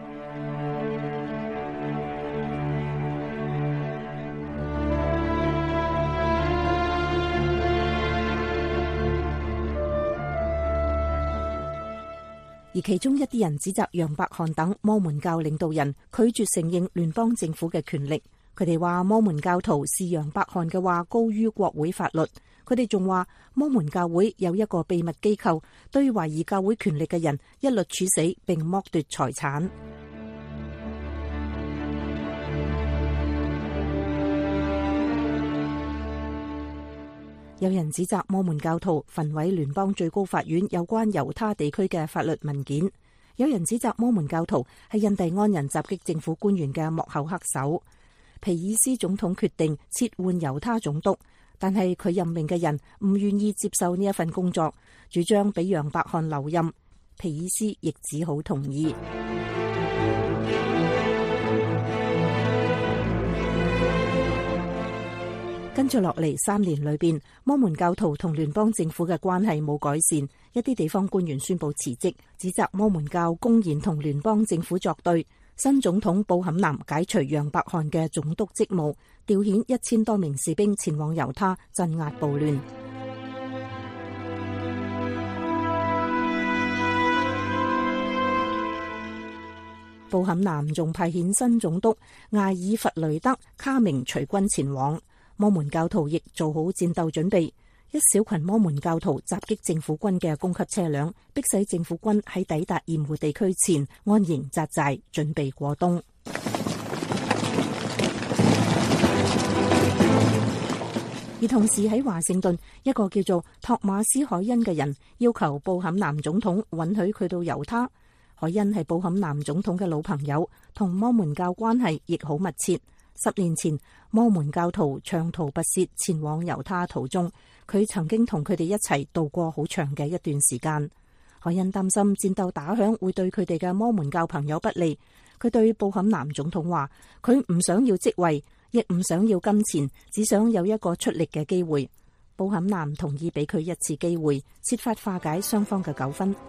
S12: 而其中一啲人指責楊伯翰等摩門教領導人拒絕承認聯邦政府嘅權力。 佢哋話摩門教徒視楊伯翰嘅話高於國會法律。佢哋仲話摩門教會有一個秘密機構，對懷疑教會權力嘅人一律處死並剝奪財產。有人指責摩門教徒焚毀聯邦最高法院有關猶他地區嘅法律文件。有人指責摩門教徒係印第安人襲擊政府官員嘅幕後黑手。皮爾斯總統決定撤換猶他總督，但係佢任命嘅人唔願意接受呢一份工作，主張俾楊伯翰留任。皮爾斯亦只好同意。跟住落嚟3年裏邊，摩門教徒同聯邦政府嘅關係冇改善，一啲地方官員宣布辭職，指責摩門教公然同聯邦政府作對。新總統布坎南解除楊伯翰嘅總督職務，調遣1000多名士兵前往猶他鎮壓暴亂。布坎南仲派遣新總督艾爾弗雷德卡明隨軍前往。摩門教徒亦做好戰鬥準備。一小群摩門教徒襲擊政府軍嘅供給車輛，迫使政府軍喺抵達鹽湖地區前安營紮寨，準備過冬。而同時喺華盛頓，一個叫做托馬斯海恩嘅人要求布坎南總統允許佢到猶他。海恩係布坎南總統嘅老朋友，同摩門教關係亦好密切。10年前，摩門教徒長途跋涉前往猶他途中，佢曾經同佢哋一齊度過好長嘅一段時間。海恩擔心戰鬥打響會對佢哋嘅摩門教朋友不利，佢對布坎南總統話：佢唔想要職位，亦唔想要金錢，只想有一個出力嘅機會。布坎南同意俾佢一次機會，設法化解雙方嘅糾紛。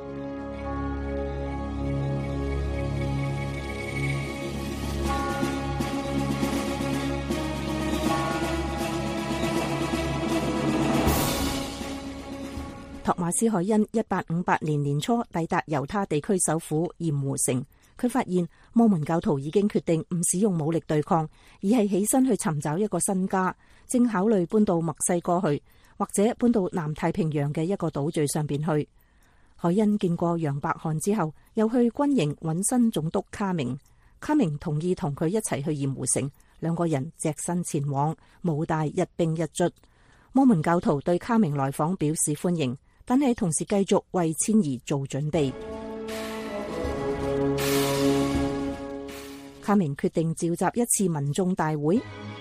S12: 托馬斯海恩1858年年初抵達猶他地區首府鹽湖城，佢發現摩門教徒已經決定唔使用武力對抗，而係起身去尋找一個新家，正考慮搬到墨西哥去，或者搬到南太平洋嘅一個島嶼上邊去。海恩見過楊伯翰之後，又去軍營揾新總督卡明。卡明同意同佢一齊去鹽湖城，兩個人隻身前往，武大一兵一卒。摩門教徒對卡明來訪表示歡迎，但係同時繼續為遷移做準備。卡明決定召集一次民眾大會。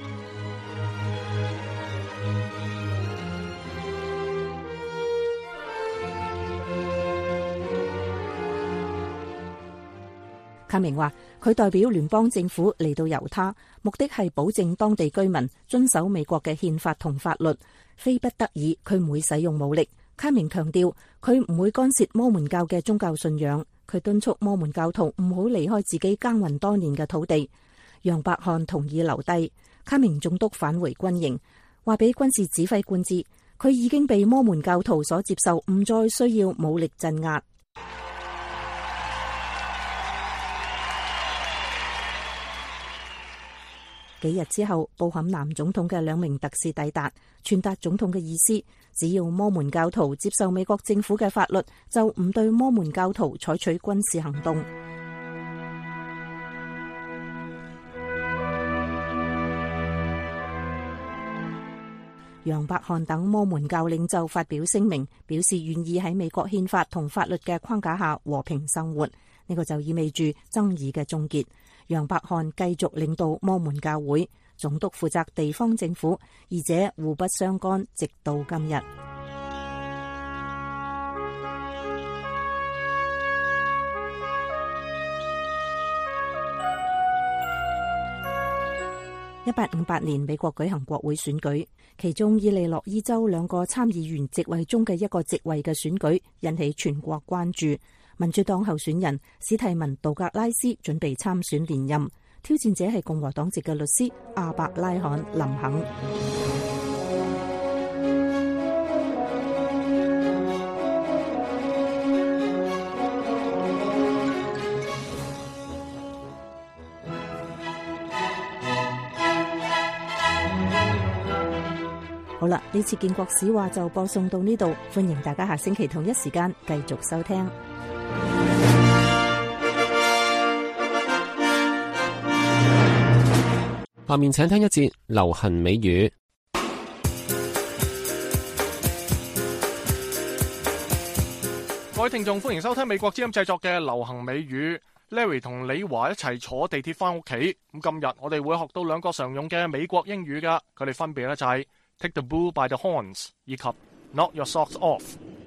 S12: 卡明話：佢代表聯邦政府嚟到猶他，目的係保證當地居民遵守美國嘅憲法同法律，非不得已佢唔會使用武力。卡明強調佢唔會干涉摩門教嘅宗教信仰，佢敦促摩門教徒唔好離開自己耕耘多年嘅土地。楊伯翰同意留低，卡明總督返回軍營，話俾軍事指揮官知，佢已經被摩門教徒所接受，唔再需要武力鎮壓。幾日之後，布坎南總統嘅2名特使抵達，傳達總統嘅意思：只要摩門教徒接受美國政府嘅法律，就唔對摩門教徒採取軍事行動。楊伯翰等摩門教領袖發表聲明，表示願意喺美國憲法同法律嘅框架下和平生活。呢個就意味住爭議嘅終結。楊伯翰繼續領導摩門教會，總督負責地方政府，二者互不相干，直到今日。1858年，美國舉行國會選舉，其中伊利諾伊州2個參議員席位中嘅一個席位嘅選舉引起全國關注。民主黨候選人史蒂文·杜格拉斯準備參選連任，挑戰者係共和黨籍嘅律師阿伯拉罕·林肯。 好啦，呢次建國史話就播送到呢度，歡迎大家下星期同一時間繼續收聽。
S11: 下面請聽一節流行美語。
S2: 各位聽眾，歡迎收聽美國之音製作嘅流行美語。Larry 同李華一齊坐地鐵翻屋企。咁今日我哋會學到兩個常用嘅美國英語噶，佢哋分別咧就係 Take the bull by the horns 以及 Knock your socks off。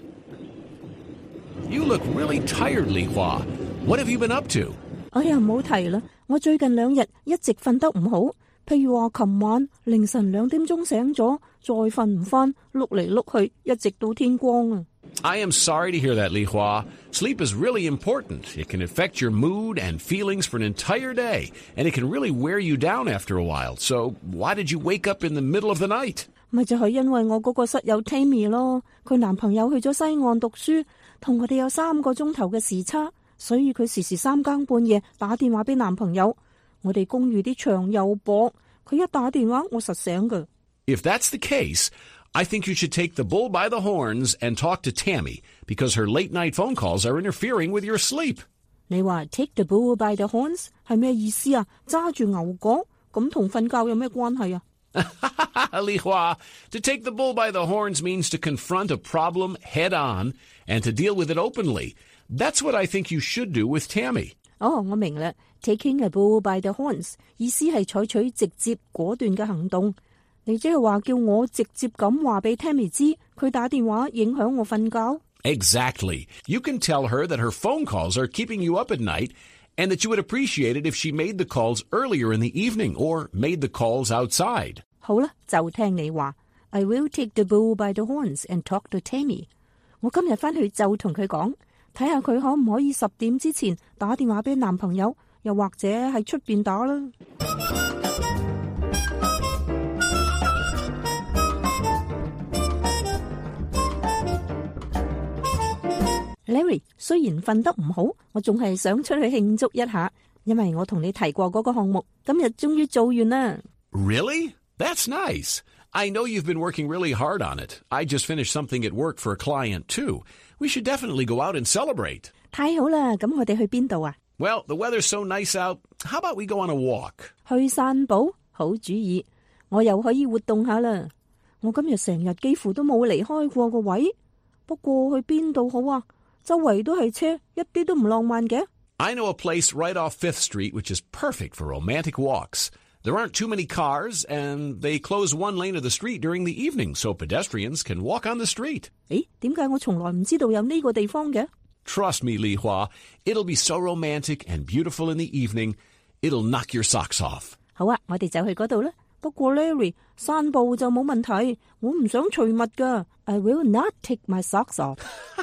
S13: You look really tired, Li Hua. What have you been up to?
S12: 哎呀，唔好提啦，我最近2日一直瞓得唔好。譬如話琴晚凌晨2點鐘醒咗，再瞓唔翻，碌嚟碌去，一直到天光啊。
S13: I am sorry to hear that, Li Hua. Sleep is really important. It can affect your mood and feelings for an entire day, and it can really wear you down after a while. So why did you wake up in the middle of the night?
S12: 咪就係因為我嗰個室友 Tammy 咯，佢男朋友去咗西岸讀書，同我哋有3個鐘頭嘅時差，所以佢時時3更半夜打電話俾男朋友。我哋公寓啲牆又薄，佢一打電話我實醒㗎。
S13: If that's the case, I think you should take the bull by the horns and talk to Tammy, because her late-night phone calls are interfering with your sleep.
S12: 你話 take the bull by the horns 係咩意思啊？揸住牛角，咁同瞓覺有咩關係啊？
S13: Li Hua, to take the bull by the horns means to confront a problem head-on and to deal with it openly. That's what I think you should do with Tammy.
S12: 哦，我明啦。Taking a bull by the horns 意思係採取直接果斷嘅行動。你即係話叫我直接咁話俾 Tammy 知，佢打電話影響我瞓覺。
S13: Exactly. You can tell her that her phone calls are keeping you up at night and that you would appreciate it if she made the calls earlier in the evening or made the calls outside.
S12: 好啦，就聽你話。I will take the bull by the horns and talk to Tammy. 我今日翻去就同佢講，睇下佢可唔可以10點之前打電話俾男朋友，又或者喺出邊打啦。Larry， 雖然瞓得唔好，我仲係想出去慶祝一下，因為我同你提過嗰個項目，今日終於做完啦。
S13: Really? That's nice. I know you've been working really hard on it. I just finished something at work for a client too. We should definitely go out and celebrate.
S12: 太好啦，咁我哋去邊度啊？
S13: Well, the weather's so nice out. How about we go on a walk?
S12: 去散步，好主意。我又可以活動下啦。我今日成日幾乎都冇離開過個位，不過去邊度好啊？周圍都係車，一啲都唔浪漫嘅。
S13: I know a place right off 5th Street which is perfect for romantic walks. There aren't too many cars, and they close one lane of the street during the evening so pedestrians can walk on the street.
S12: 誒，點解我從來唔知道有呢個地方嘅？
S13: Trust me, Li Hua, it'll be so romantic and beautiful in the evening, it'll knock your socks off.
S12: 好啊，我哋就去嗰度啦。不過 Larry， 散步就冇問題，我唔想除襪㗎。I will not take my socks off.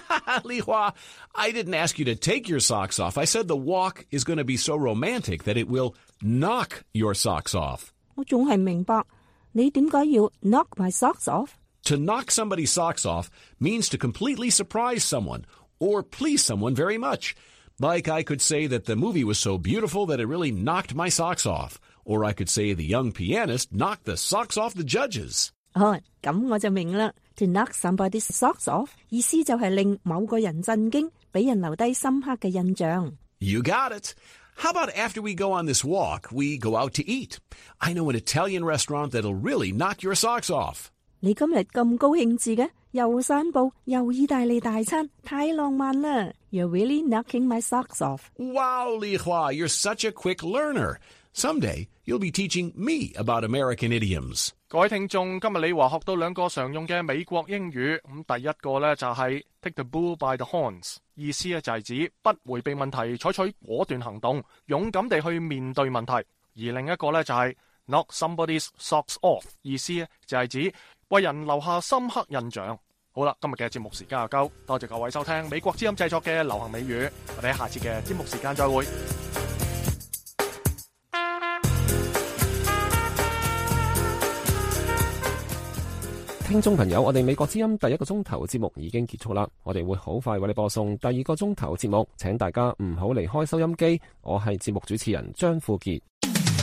S13: Li Hua, I didn't ask you to take your socks off. I said the walk is going to be so romantic that it will knock your socks off.
S12: 我仲係明白，你點解要 knock my socks off?
S13: To knock somebody's socks off means to completely surprise someone or please someone very much. Like I could say that the movie was so beautiful that it really knocked my socks off. Or I could say the young pianist knocked the socks off the judges.
S12: 哦，咁我就明啦。To knock somebody's socks off 意思就係令某個人震驚，俾人留低深刻嘅印象。
S13: You got it. How about after we go on this walk, we go out to eat? I know an Italian restaurant that'll really knock your socks off.
S12: 你今日咁高興致嘅，又散步又意大利大餐，太浪漫啦 ！You're really knocking my socks off.
S13: Wow, Li Hua, you're such a quick learner. Someday, you'll be teaching me about American idioms.
S2: 各位聽眾，今日李華學到兩個常用嘅美國英語。第一個呢就係 take the bull by the horns， 意思呢就係指不迴避問題，採取果斷行動，勇敢地去面對問題。而另一個呢就係 knock somebody's socks off， 意思呢就係指為人留下深刻印象。好啦，今日嘅節目時間就夠，多謝各位收聽美國之音製作嘅流行美語，我哋喺下次嘅節目時間再會。
S11: 聽眾朋友，我哋美國之音第一個鐘頭節目已經結束啦，我哋會好快為你播送第二個鐘頭節目，請大家唔好離開收音機。我係節目主持人張富傑。